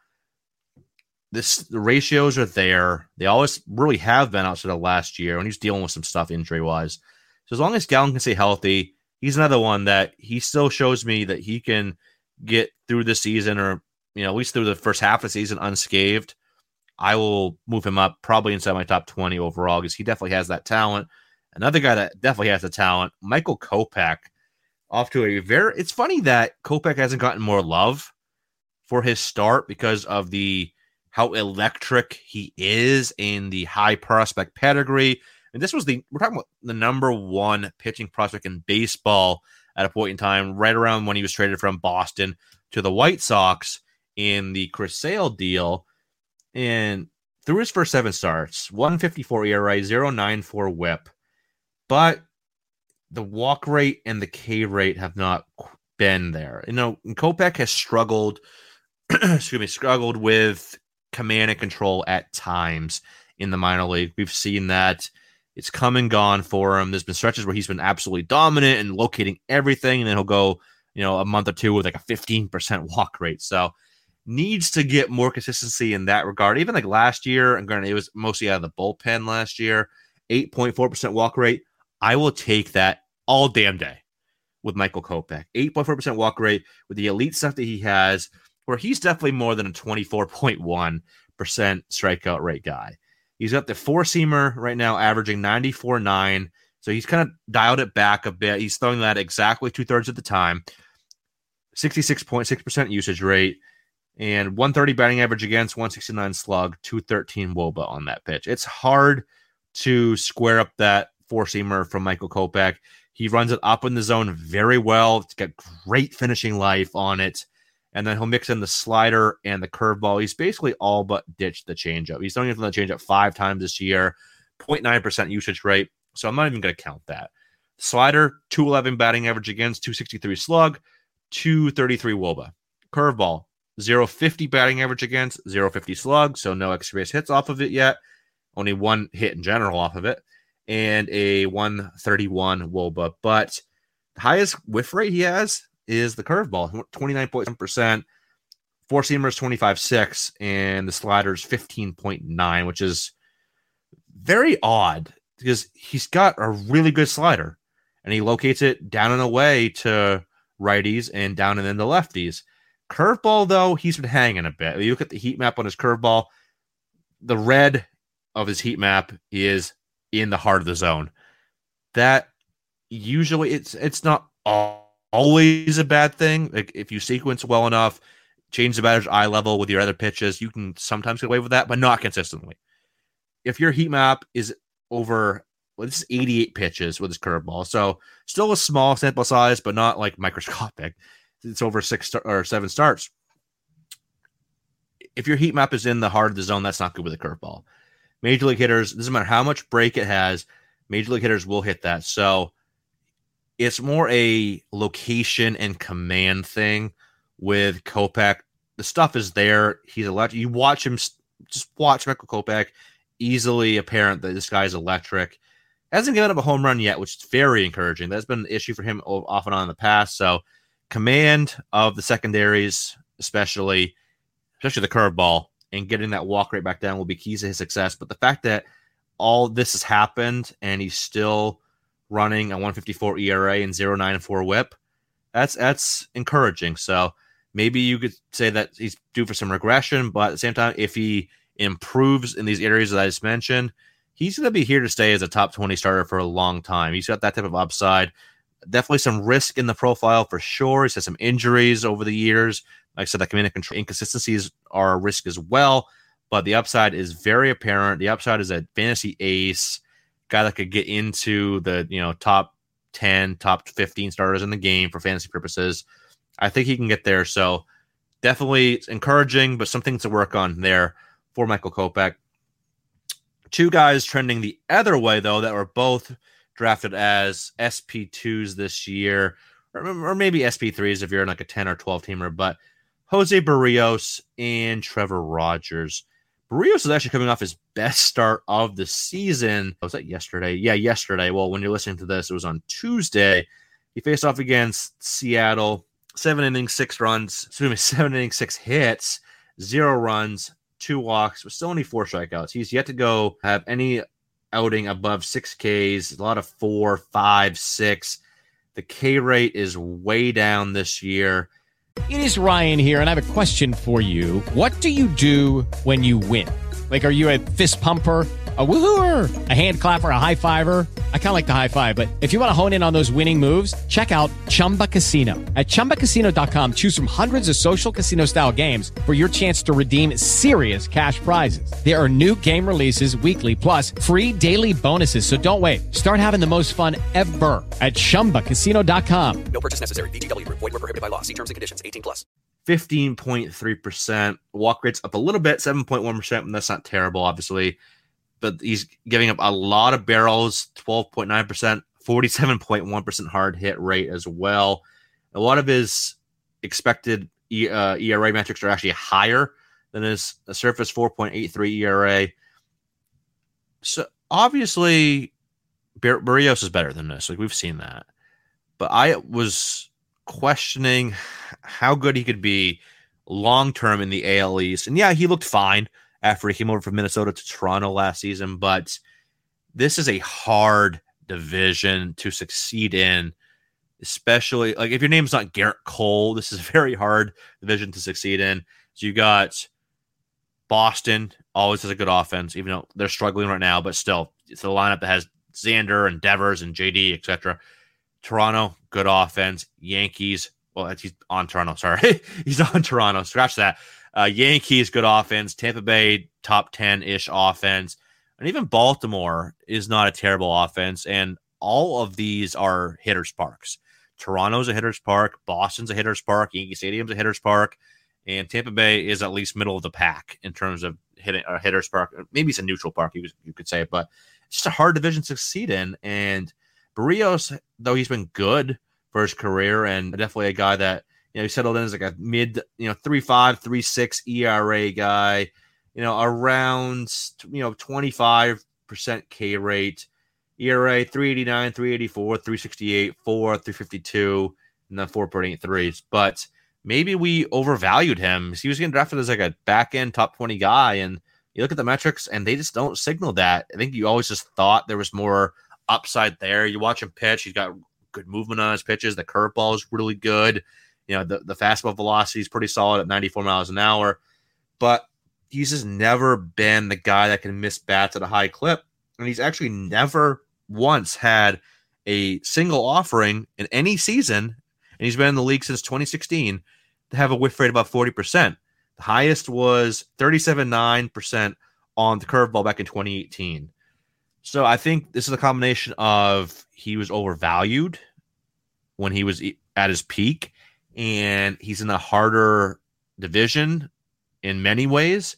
this the ratios are there. They always really have been outside of last year when he's dealing with some stuff injury-wise. So as long as Gallen can stay healthy, he's another one that he still shows me that he can get through the season or, you know, at least through the first half of the season unscathed. I will move him up probably inside my top twenty overall because he definitely has that talent. Another guy that definitely has the talent, Michael Kopech. Off to a very, it's funny that Kopech hasn't gotten more love for his start because of the how electric he is in the high prospect pedigree. And this was the, we're talking about the number one pitching prospect in baseball at a point in time, right around when he was traded from Boston to the White Sox in the Chris Sale deal. And through his first seven starts, one fifty-four E R A, point oh nine four whip. But the walk rate and the K rate have not been there. You know, Kopech has struggled, excuse me, struggled with command and control at times in the minor league. We've seen that It's come and gone for him. There's been stretches where he's been absolutely dominant and locating everything, and then he'll go, you know, a month or two with like a fifteen percent walk rate. So needs to get more consistency in that regard. Even like last year, and granted, it was mostly out of the bullpen last year, eight point four percent walk rate. I will take that all damn day with Michael Kopech. eight point four percent walk rate with the elite stuff that he has, where he's definitely more than a twenty-four point one percent strikeout rate guy. He's got the four-seamer right now averaging ninety-four point nine, so he's kind of dialed it back a bit. He's throwing that exactly two-thirds of the time, sixty-six point six percent usage rate, and one thirty batting average against, one sixty-nine slug, two thirteen W O B A on that pitch. It's hard to square up that four-seamer from Michael Kopech. He runs it up in the zone very well. It's got great finishing life on it. And then he'll mix in the slider and the curveball. He's basically all but ditched the changeup. He's throwing it from the changeup five times this year, zero point nine percent usage rate. So I'm not even going to count that. Slider, two eleven batting average against, two sixty-three slug, two thirty-three W O B A. Curveball, zero fifty batting average against, zero fifty slug. So no extra base hits off of it yet. Only one hit in general off of it. And a one thirty-one W O B A. But the highest whiff rate he has is the curveball, twenty-nine point seven percent. Four-seamers, twenty-five point six, and the sliders, fifteen point nine, which is very odd because he's got a really good slider, and he locates it down and away to righties and down and into lefties. Curveball, though, he's been hanging a bit. You look at the heat map on his curveball, the red of his heat map is in the heart of the zone. That usually it's it's not always a bad thing. Like if you sequence well enough, change the batter's eye level with your other pitches, you can sometimes get away with that, but not consistently. If your heat map is over, well, this is eighty-eight pitches with his curveball, so still a small sample size, but not like microscopic. It's over six star- or seven starts. If your heat map is in the heart of the zone, that's not good with a curveball. Major league hitters, doesn't matter how much break it has, major league hitters will hit that. So it's more a location and command thing with Kopech. The stuff is there. He's electric. You watch him, just watch Michael Kopech. Easily apparent that this guy is electric. Hasn't given up a home run yet, which is very encouraging. That's been an issue for him off and on in the past. So command of the secondaries, especially, especially the curveball, and getting that walk rate back down will be keys to his success. But the fact that all this has happened and he's still running a one fifty-four E R A and oh point nine four whip, that's that's encouraging. So maybe you could say that he's due for some regression, but at the same time, if he improves in these areas that I just mentioned, he's going to be here to stay as a top twenty starter for a long time. He's got that type of upside. Definitely some risk in the profile for sure. He's had some injuries over the years. Like I said, that command and control inconsistencies are a risk as well, but the upside is very apparent. The upside is a fantasy ace, guy that could get into the, you know, top ten, top fifteen starters in the game for fantasy purposes. I think he can get there. So definitely it's encouraging, but some things to work on there for Michael Kopech. Two guys trending the other way, though, that were both drafted as S P twos this year, or, or maybe S P threes if you're in like a ten or twelve teamer, but Jose Berrios and Trevor Rogers. Berrios is actually coming off his best start of the season. Was that yesterday? Yeah, yesterday. Well, when you're listening to this, it was on Tuesday. He faced off against Seattle. Seven innings, six runs. Excuse me, seven innings, six hits, zero runs, two walks, but still only four strikeouts. He's yet to go have any outing above six Ks. A lot of four, five, six. The K rate is way down this year. It is Ryan here, and I have a question for you. What do you do when you win? Like, are you a fist pumper, a woohooer, a hand clapper, a high fiver? I kind of like the high five, but if you want to hone in on those winning moves, check out Chumba Casino. At chumba casino dot com, choose from hundreds of social casino-style games for your chance to redeem serious cash prizes. There are new game releases weekly, plus free daily bonuses, so don't wait. Start having the most fun ever at chumba casino dot com. No purchase necessary. V G W. Void where prohibited by law. See terms and conditions. eighteen plus. fifteen point three percent. Walk rate's up a little bit, seven point one percent, and that's not terrible, obviously. But he's giving up a lot of barrels, twelve point nine percent, forty-seven point one percent hard hit rate as well. A lot of his expected e, uh, E R A metrics are actually higher than his surface four point eight three E R A. So obviously Bar- Barrios is better than this. Like, we've seen that. But I was questioning how good he could be long-term in the A L East. And yeah, he looked fine after he came over from Minnesota to Toronto last season. But this is a hard division to succeed in, especially like if your name's not Garrett Cole. This is a very hard division to succeed in. So you got Boston, always has a good offense, even though they're struggling right now, but still it's a lineup that has Xander and Devers and J D, et cetera. Toronto, good offense. Yankees, well, he's on Toronto, sorry. He's on Toronto, scratch that. Uh, Yankees, good offense. Tampa Bay, top ten-ish offense. And even Baltimore is not a terrible offense. And all of these are hitters' parks. Toronto's a hitter's park. Boston's a hitter's park. Yankee Stadium's a hitter's park. And Tampa Bay is at least middle of the pack in terms of hitting a hitter's park. Maybe it's a neutral park, you, you could say, but it's just a hard division to succeed in. And Barrios, though he's been good for his career and definitely a guy that, you know, he settled in as like a mid, you know, three five, three six E R A guy, you know, around, you know, twenty-five percent K rate, E R A three eighty-nine, three eighty-four, three sixty-eight, four, three fifty-two, and then four point eight threes. But maybe we overvalued him. He was getting drafted as like a back end top twenty guy. And you look at the metrics and they just don't signal that. I think you always just thought there was more upside there. You watch him pitch, he's got good movement on his pitches. The curveball is really good. You know, the, the fastball velocity is pretty solid at ninety-four miles an hour, but he's just never been the guy that can miss bats at a high clip. And he's actually never once had a single offering in any season. And he's been in the league since twenty sixteen to have a whiff rate about forty percent. The highest was thirty-seven point nine percent on the curveball back in twenty eighteen. So I think this is a combination of he was overvalued when he was at his peak, and he's in a harder division in many ways.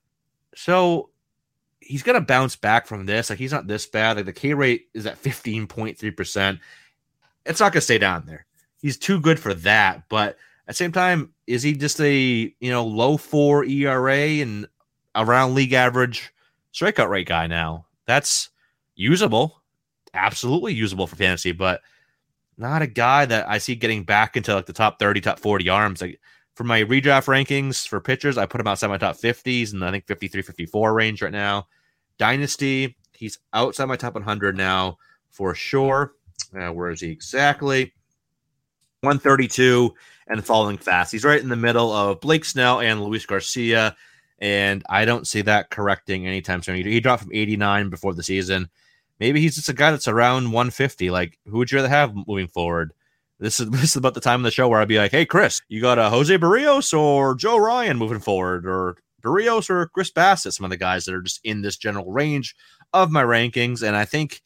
So he's going to bounce back from this. Like, he's not this bad. Like, the K rate is at fifteen point three percent. It's not going to stay down there. He's too good for that. But at the same time, is he just a, you know, low four E R A and around league average strikeout rate guy now? That's usable, absolutely usable for fantasy, but not a guy that I see getting back into like the top thirty, top forty arms. Like, for my redraft rankings for pitchers, I put him outside my top fifties and I think fifty-three, fifty-four range right now. Dynasty, he's outside my top one hundred now for sure. Uh, where is he exactly? one thirty-two and falling fast. He's right in the middle of Blake Snell and Luis Garcia, and I don't see that correcting anytime soon. He dropped from eighty-nine before the season. Maybe he's just a guy that's around one fifty. Like, who would you rather have moving forward? This is this is about the time of the show where I'd be like, hey, Chris, you got a Jose Barrios or Joe Ryan moving forward, or Barrios or Chris Bassett, some of the guys that are just in this general range of my rankings. And I think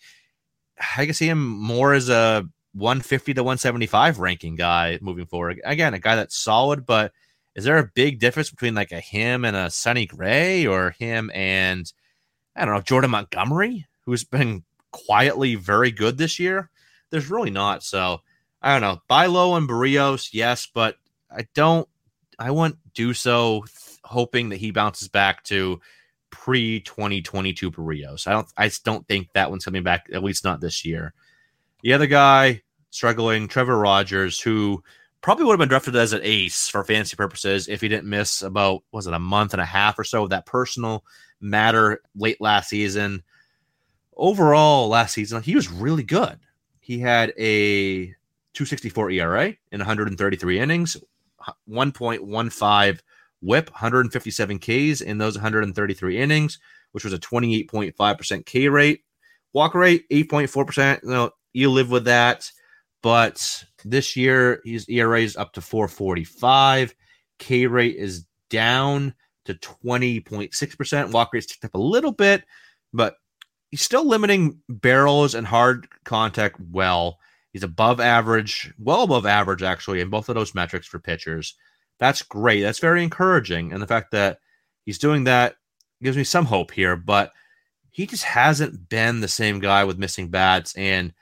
I can see him more as a one fifty to one seventy-five ranking guy moving forward. Again, a guy that's solid, but is there a big difference between like a him and a Sonny Gray, or him and, I don't know, Jordan Montgomery, who's been quietly very good this year? There's really not. So I don't know. Buy low on Barrios, yes, but I don't, I wouldn't do so hoping that he bounces back to pre twenty twenty-two Barrios. I don't, I just don't think that one's coming back, at least not this year. The other guy struggling, Trevor Rogers, who probably would have been drafted as an ace for fantasy purposes if he didn't miss about, was it a month and a half or so of that personal matter late last season. Overall, last season, he was really good. He had a two sixty-four E R A in one hundred thirty-three innings, one point one five whip, one hundred fifty-seven Ks in those one hundred thirty-three innings, which was a twenty-eight point five percent K rate. Walk rate, eight point four percent. You know, you live with that. But this year, his E R A is up to four forty-five. K rate is down to twenty point six percent. Walk rate's ticked up a little bit, but he's still limiting barrels and hard contact well. He's above average, well above average, actually, in both of those metrics for pitchers. That's great. That's very encouraging. And the fact that he's doing that gives me some hope here, but he just hasn't been the same guy with missing bats. And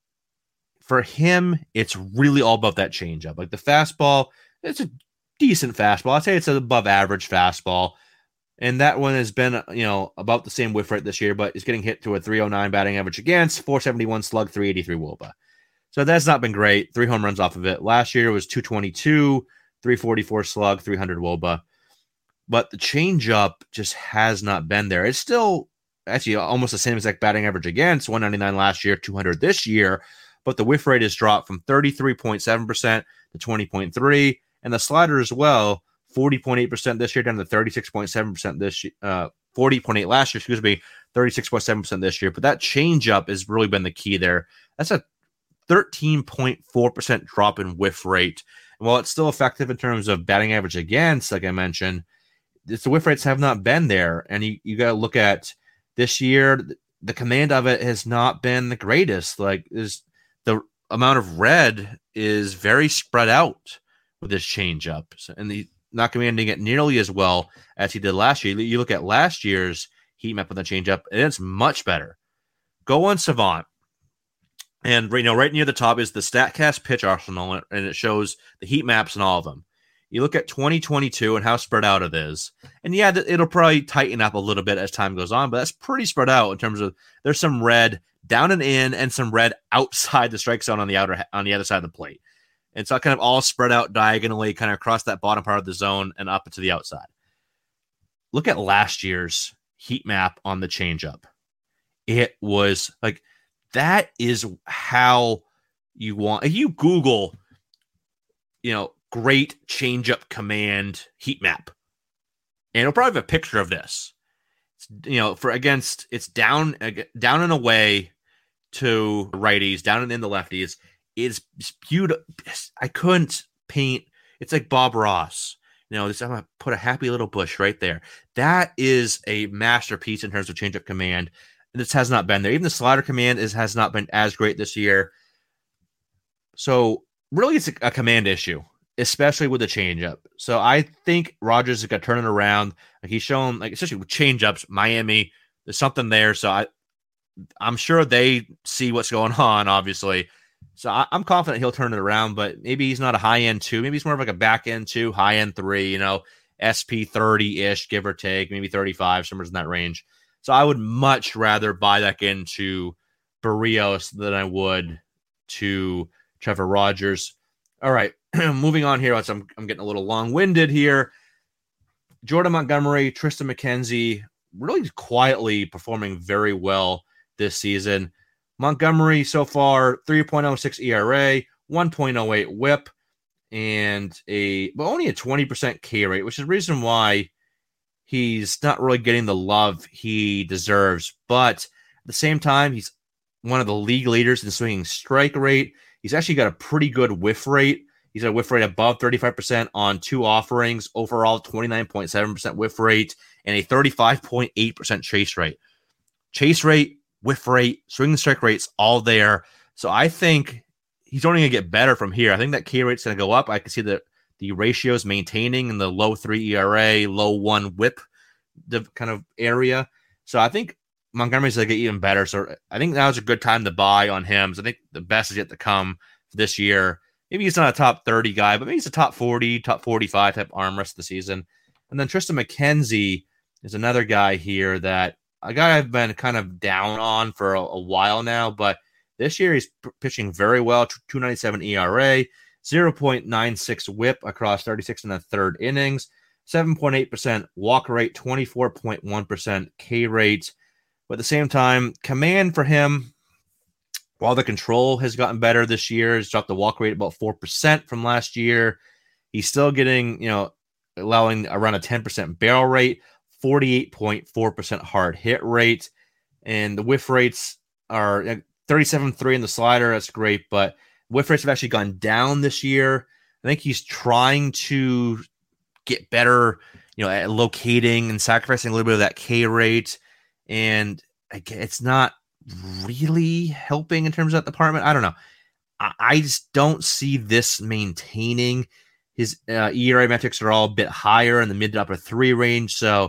for him, it's really all about that changeup. Like, the fastball, it's a decent fastball. I'd say it's an above average fastball. And that one has been, you know, about the same whiff rate this year, but is getting hit to a three oh nine batting average against, four seventy-one slug, three eighty-three W O B A. So that's not been great. Three home runs off of it. Last year it was two twenty-two, three forty-four slug, three hundred W O B A. But the changeup just has not been there. It's still actually almost the same exact batting average against, one ninety-nine last year, two hundred this year. But the whiff rate has dropped from thirty-three point seven percent to twenty point three. And the slider as well, forty point eight percent this year down to thirty-six point seven percent this year, uh, forty point eight last year, excuse me, thirty-six point seven percent this year. But that changeup has really been the key there. That's a thirteen point four percent drop in whiff rate. And while it's still effective in terms of batting average against, like I mentioned, it's, the whiff rates have not been there. And you, you got to look at this year, the command of it has not been the greatest. Like, is the amount of red is very spread out with this changeup. So, and the not commanding it nearly as well as he did last year. You look at last year's heat map with the changeup, and it's much better. Go on Savant. And right, you know, right near the top is the StatCast pitch arsenal, and it shows the heat maps and all of them. You look at twenty twenty-two and how spread out it is. And yeah, it'll probably tighten up a little bit as time goes on, but that's pretty spread out in terms of there's some red down and in and some red outside the strike zone on the outer on the other side of the plate. And it's all kind of all spread out diagonally, kind of across that bottom part of the zone and up to the outside. Look at last year's heat map on the changeup. It was like, that is how you want. If you Google, you know, great changeup command heat map, and it'll probably have a picture of this. It's, you know, for against, it's down, down and away to righties, down and in the lefties. It's beautiful. I couldn't paint. It's like Bob Ross. You know, this, I'm going to put a happy little bush right there. That is a masterpiece in terms of changeup command. This has not been there. Even the slider command is has not been as great this year. So really, it's a, a command issue, especially with the changeup. So I think Rogers is going to turn it around. Like he's shown, like especially with changeups, Miami, there's something there. So I, I'm sure they see what's going on, obviously. So I, I'm confident he'll turn it around. But maybe he's not a high end two. Maybe he's more of like a back end two, high end three. You know, S P thirty ish, give or take, maybe thirty-five, somewhere in that range. So I would much rather buy that into Barrios than I would to Trevor Rogers. All right, moving on here. I'm, I'm getting a little long-winded here. Jordan Montgomery, Tristan McKenzie, really quietly performing very well this season. Montgomery so far, three point oh six E R A, one point oh eight whip, and a but only a twenty percent K rate, which is the reason why he's not really getting the love he deserves. But at the same time, he's one of the league leaders in swinging strike rate. He's actually got a pretty good whiff rate. He's got a whiff rate above thirty-five percent on two offerings. Overall, twenty-nine point seven percent whiff rate and a thirty-five point eight percent chase rate. Chase rate, whiff rate, swinging strike rates, all there. So I think he's only going to get better from here. I think that K rate's going to go up. I can see the the ratios maintaining in the low three E R A, low one whip, the kind of area. So I think Montgomery's going to get even better. So I think now's a good time to buy on him. So I think the best is yet to come this year. Maybe he's not a top thirty guy, but maybe he's a top forty, top forty-five type arm rest of the season. And then Tristan McKenzie is another guy here that a guy I've been kind of down on for a, a while now, but this year he's p- pitching very well, two ninety-seven E R A, zero point nine six whip across thirty-six and a third innings, seven point eight percent walk rate, twenty-four point one percent K rate. But at the same time, command for him, while the control has gotten better this year, has dropped the walk rate about four percent from last year. He's still getting, you know, allowing around a ten percent barrel rate, forty-eight point four percent hard hit rate. And the whiff rates are thirty-seven point three in the slider. That's great. But whiff rates have actually gone down this year. I think he's trying to get better, you know, at locating and sacrificing a little bit of that K rate. And it's not really helping in terms of that department. I don't know. I, I just don't see this maintaining. His uh, E R A metrics are all a bit higher in the mid to upper three range. So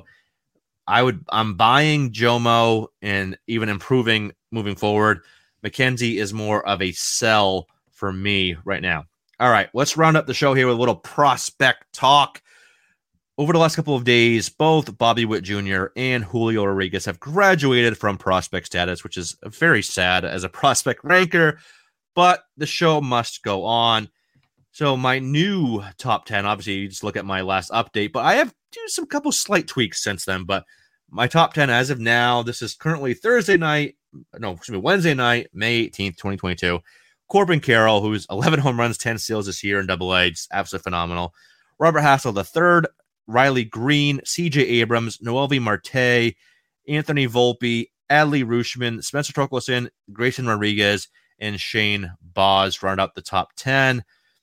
I would, I'm buying Jomo and even improving moving forward. McKenzie is more of a sell for me right now. All right, let's round up the show here with a little prospect talk. over the last couple of days, both Bobby Witt Junior and Julio Rodriguez have graduated from prospect status, which is very sad as a prospect ranker, but the show must go on. So my new top ten, obviously you just look at my last update, but I have do some couple slight tweaks since then, but my top ten as of now, this is currently Thursday night, no, excuse me, Wednesday night, May eighteenth, twenty twenty-two. Corbin Carroll, who's eleven home runs, ten steals this year in Double A, just absolutely phenomenal. Robert Hassel the third, Riley Green, C J Abrams, Noelvi Marte, Anthony Volpe, Adley Rutschman, Spencer Torkelson, Grayson Rodriguez, and Shane Baz round out the top ten.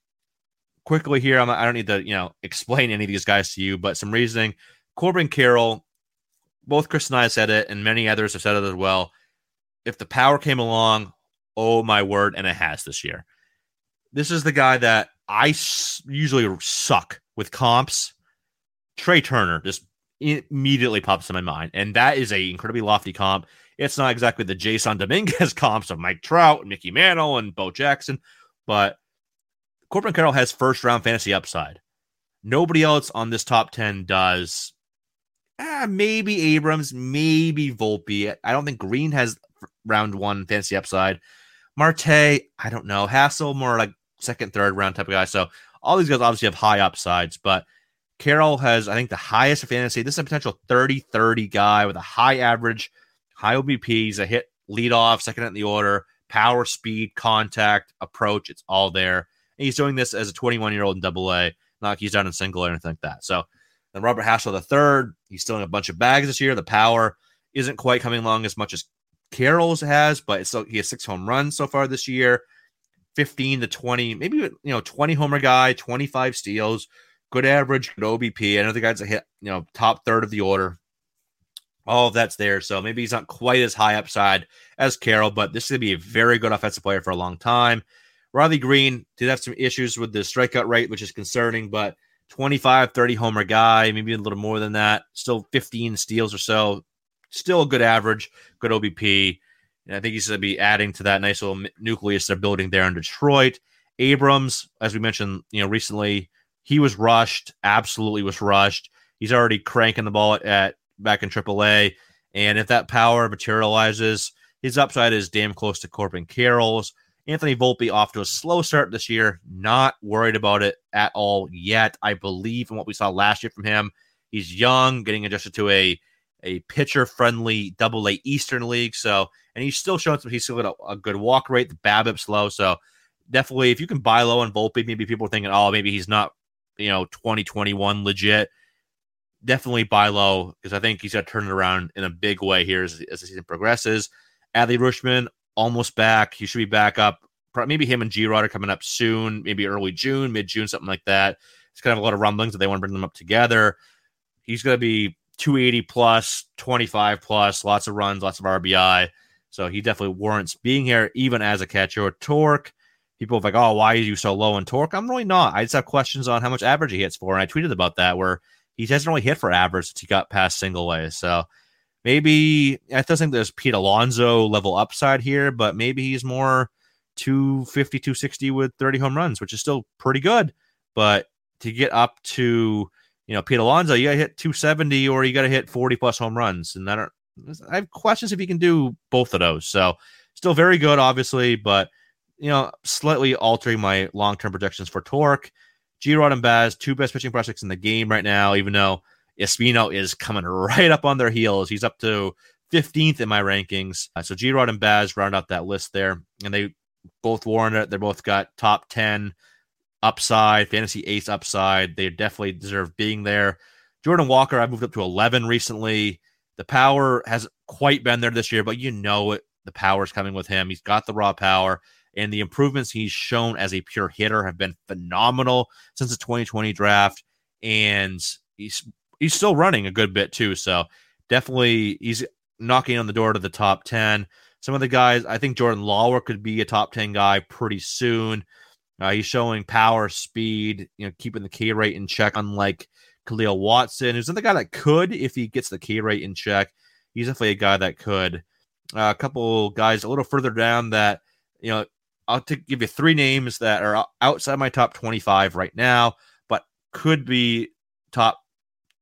Quickly here, I'm, I don't need to you know explain any of these guys to you, but some reasoning. Corbin Carroll, both Chris and I said it, and many others have said it as well. If the power came along, oh my word, and it has this year. This is the guy that I s- usually suck with comps. Trey Turner just immediately pops in my mind, and that is a incredibly lofty comp. It's not exactly the Jason Dominguez comps of Mike Trout and Mickey Mantle and Bo Jackson, but Corbin Carroll has first-round fantasy upside. Nobody else on this top ten does. Ah, maybe Abrams, maybe Volpe. I don't think Green has round one fantasy upside. Marte, I don't know. Hassel, more like second, third round type of guy. So all these guys obviously have high upsides, but Carroll has, I think, the highest fantasy. This is a potential thirty thirty guy with a high average, high O B P. He's a hit leadoff, second in the order, power, speed, contact, approach. It's all there. And he's doing this as a twenty-one-year-old in Double A, not like he's done in single or anything like that. So then Robert Hassel the third, he's stealing a bunch of bags this year. The power isn't quite coming along as much as Carroll's has, but it's still, he has six home runs so far this year, fifteen to twenty, maybe you know twenty homer guy, twenty-five steals. Good average, good O B P. I know the guys that hit, you know, top third of the order. All of that's there. So maybe he's not quite as high upside as Carroll, but this is going to be a very good offensive player for a long time. Riley Green did have some issues with the strikeout rate, which is concerning, but twenty-five, thirty homer guy, maybe a little more than that. Still fifteen steals or so. Still a good average, good O B P. And I think he's going to be adding to that nice little nucleus they're building there in Detroit. Abrams, as we mentioned, you know, recently, he was rushed, absolutely was rushed. He's already cranking the ball at, at back in triple A, and if that power materializes, his upside is damn close to Corbin Carroll's. Anthony Volpe off to a slow start this year, not worried about it at all yet. I believe in what we saw last year from him. He's young, getting adjusted to a, a pitcher-friendly Double A Eastern League, so and he's still showing some. He's still got a, a good walk rate. The BABIP's low, so definitely if you can buy low on Volpe, maybe people are thinking, oh, maybe he's not, you know, twenty twenty-one legit. Definitely buy low because I think he's going to turn it around in a big way here as, as the season progresses. Adley Rutschman almost back. He should be back up. Maybe him and G-Rod are coming up soon, maybe early June, mid-June, something like that. It's kind of a lot of rumblings that they want to bring them up together. He's going to be two eighty plus, twenty-five plus, lots of runs, lots of R B I. So he definitely warrants being here, even as a catcher. Torque, people are like, oh, why are you so low in torque? I'm really not. I just have questions on how much average he hits for. And I tweeted about that where he hasn't really hit for average since he got past single A. So maybe I still think there's Pete Alonso level upside here, but maybe he's more two fifty, two sixty with thirty home runs, which is still pretty good. But to get up to, you know, Pete Alonso, you got to hit two seventy or you got to hit forty plus home runs. And I don't, I have questions if he can do both of those. So still very good, obviously, but you know, slightly altering my long-term projections for torque. G-Rod and Baz, two best pitching prospects in the game right now, even though Espino is coming right up on their heels. He's up to fifteenth in my rankings. Uh, so G-Rod and Baz round out that list there, and they both warrant it. They both got top ten upside, fantasy ace upside. They definitely deserve being there. Jordan Walker, I moved up to eleven recently. The power hasn't quite been there this year, but you know it. The power's coming with him. He's got the raw power. And the improvements he's shown as a pure hitter have been phenomenal since the twenty twenty draft. And he's he's still running a good bit too. So definitely he's knocking on the door to the top ten. Some of the guys, I think Jordan Lawler could be a top ten guy pretty soon. Uh, he's showing power, speed, you know, keeping the K rate in check, unlike Khalil Watson, who's another guy that could, if he gets the K rate in check. He's definitely a guy that could. Uh, a couple guys a little further down that, you know, I'll t- give you three names that are outside my top twenty-five right now, but could be top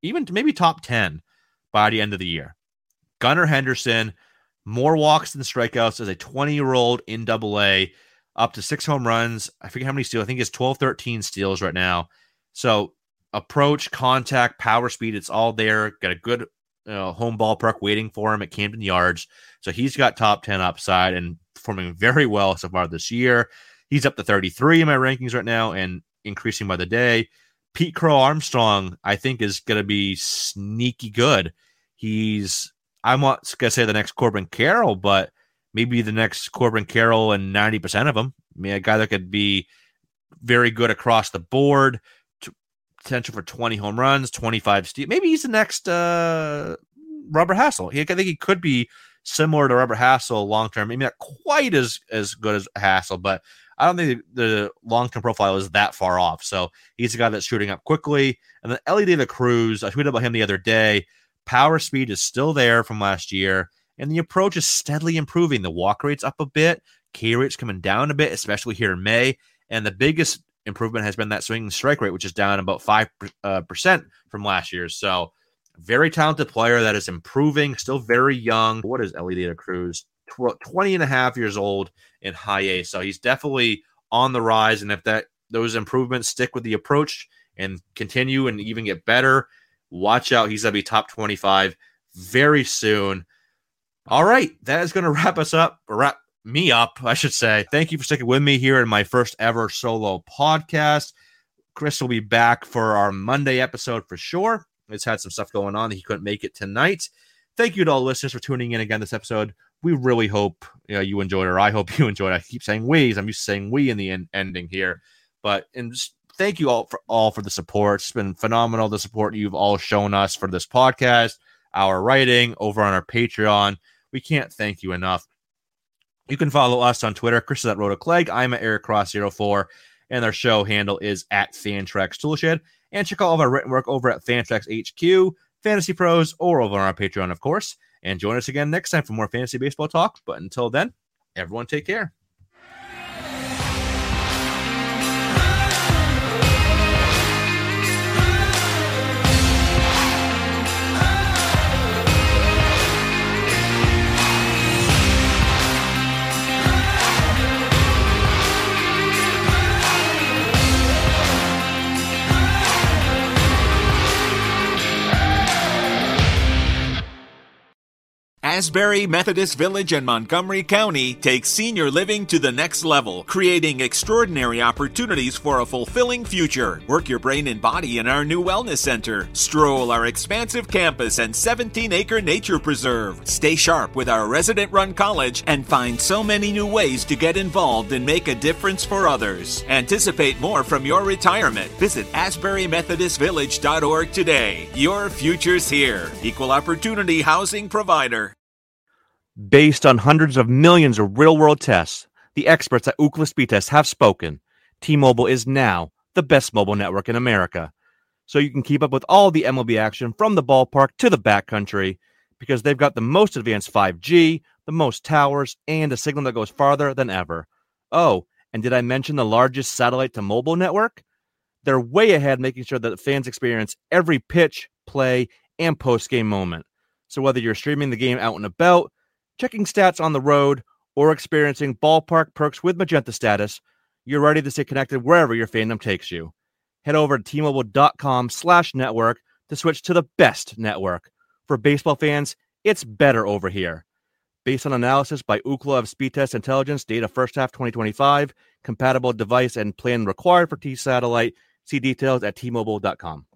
even maybe top ten by the end of the year. Gunnar Henderson, more walks than strikeouts as a twenty-year-old in double A, up to six home runs. I forget how many steals. I think it's twelve, thirteen steals right now. So approach, contact, power, speed, it's all there. Got a good uh, home ballpark waiting for him at Camden Yards. So he's got top ten upside and performing very well so far this year. He's up to thirty-three in my rankings right now and increasing by the day. Pete Crow Armstrong, I think, is going to be sneaky good. He's, I'm not going to say the next Corbin Carroll, but maybe the next Corbin Carroll and ninety percent of them. I mean, a guy that could be very good across the board, t- potential for twenty home runs, twenty-five steals. Maybe he's the next uh, Robert Hassel. He, I think he could be similar to Robert Hassel long-term. Maybe not quite as, as good as Hassel, but I don't think the long-term profile is that far off. So he's a guy that's shooting up quickly. And then Ellie De La Cruz, I tweeted about him the other day. Power speed is still there from last year. And the approach is steadily improving. The walk rate's up a bit. K rate's coming down a bit, especially here in May. And the biggest improvement has been that swing and strike rate, which is down about five percent uh, percent from last year. So very talented player that is improving, still very young. What is Ellie De La Cruz? twenty and a half years old in high A. So he's definitely on the rise. And if that those improvements stick with the approach and continue and even get better, watch out. He's going to be top twenty-five very soon. All right. That is going to wrap us up, or wrap me up, I should say. Thank you for sticking with me here in my first ever solo podcast. Chris will be back for our Monday episode for sure. He's had some stuff going on. He couldn't make it tonight. Thank you to all listeners for tuning in again this episode. We really hope you know, you enjoyed it, or I hope you enjoyed it. I keep saying we. I'm used to saying we in the en- ending here. But and just thank you all for all for the support. It's been phenomenal, the support you've all shown us for this podcast, our writing, over on our Patreon. We can't thank you enough. You can follow us on Twitter. Chris is at Rotoclegg. I'm at Eric Cross zero four. And our show handle is at Fantrax Toolshed. And check out all of our written work over at Fantrax H Q, Fantasy Pros, or over on our Patreon, of course. And join us again next time for more fantasy baseball talk. But until then, everyone take care. Asbury Methodist Village in Montgomery County takes senior living to the next level, creating extraordinary opportunities for a fulfilling future. Work your brain and body in our new wellness center. Stroll our expansive campus and seventeen-acre nature preserve. Stay sharp with our resident-run college and find so many new ways to get involved and make a difference for others. Anticipate more from your retirement. Visit asbury methodist village dot org today. Your future's here. Equal opportunity housing provider. Based on hundreds of millions of real-world tests, the experts at Ookla Speed Test have spoken. T-Mobile is now the best mobile network in America. So you can keep up with all the M L B action from the ballpark to the backcountry, because they've got the most advanced five G, the most towers, and a signal that goes farther than ever. Oh, and did I mention the largest satellite-to-mobile network? They're way ahead, making sure that fans experience every pitch, play, and post-game moment. So whether you're streaming the game out and about, checking stats on the road, or experiencing ballpark perks with Magenta Status, you're ready to stay connected wherever your fandom takes you. Head over to T-Mobile.com slash network to switch to the best network. For baseball fans, it's better over here. Based on analysis by Ookla of Speed Test Intelligence, data first half twenty twenty-five, compatible device and plan required for T-Satellite. See details at T Mobile dot com.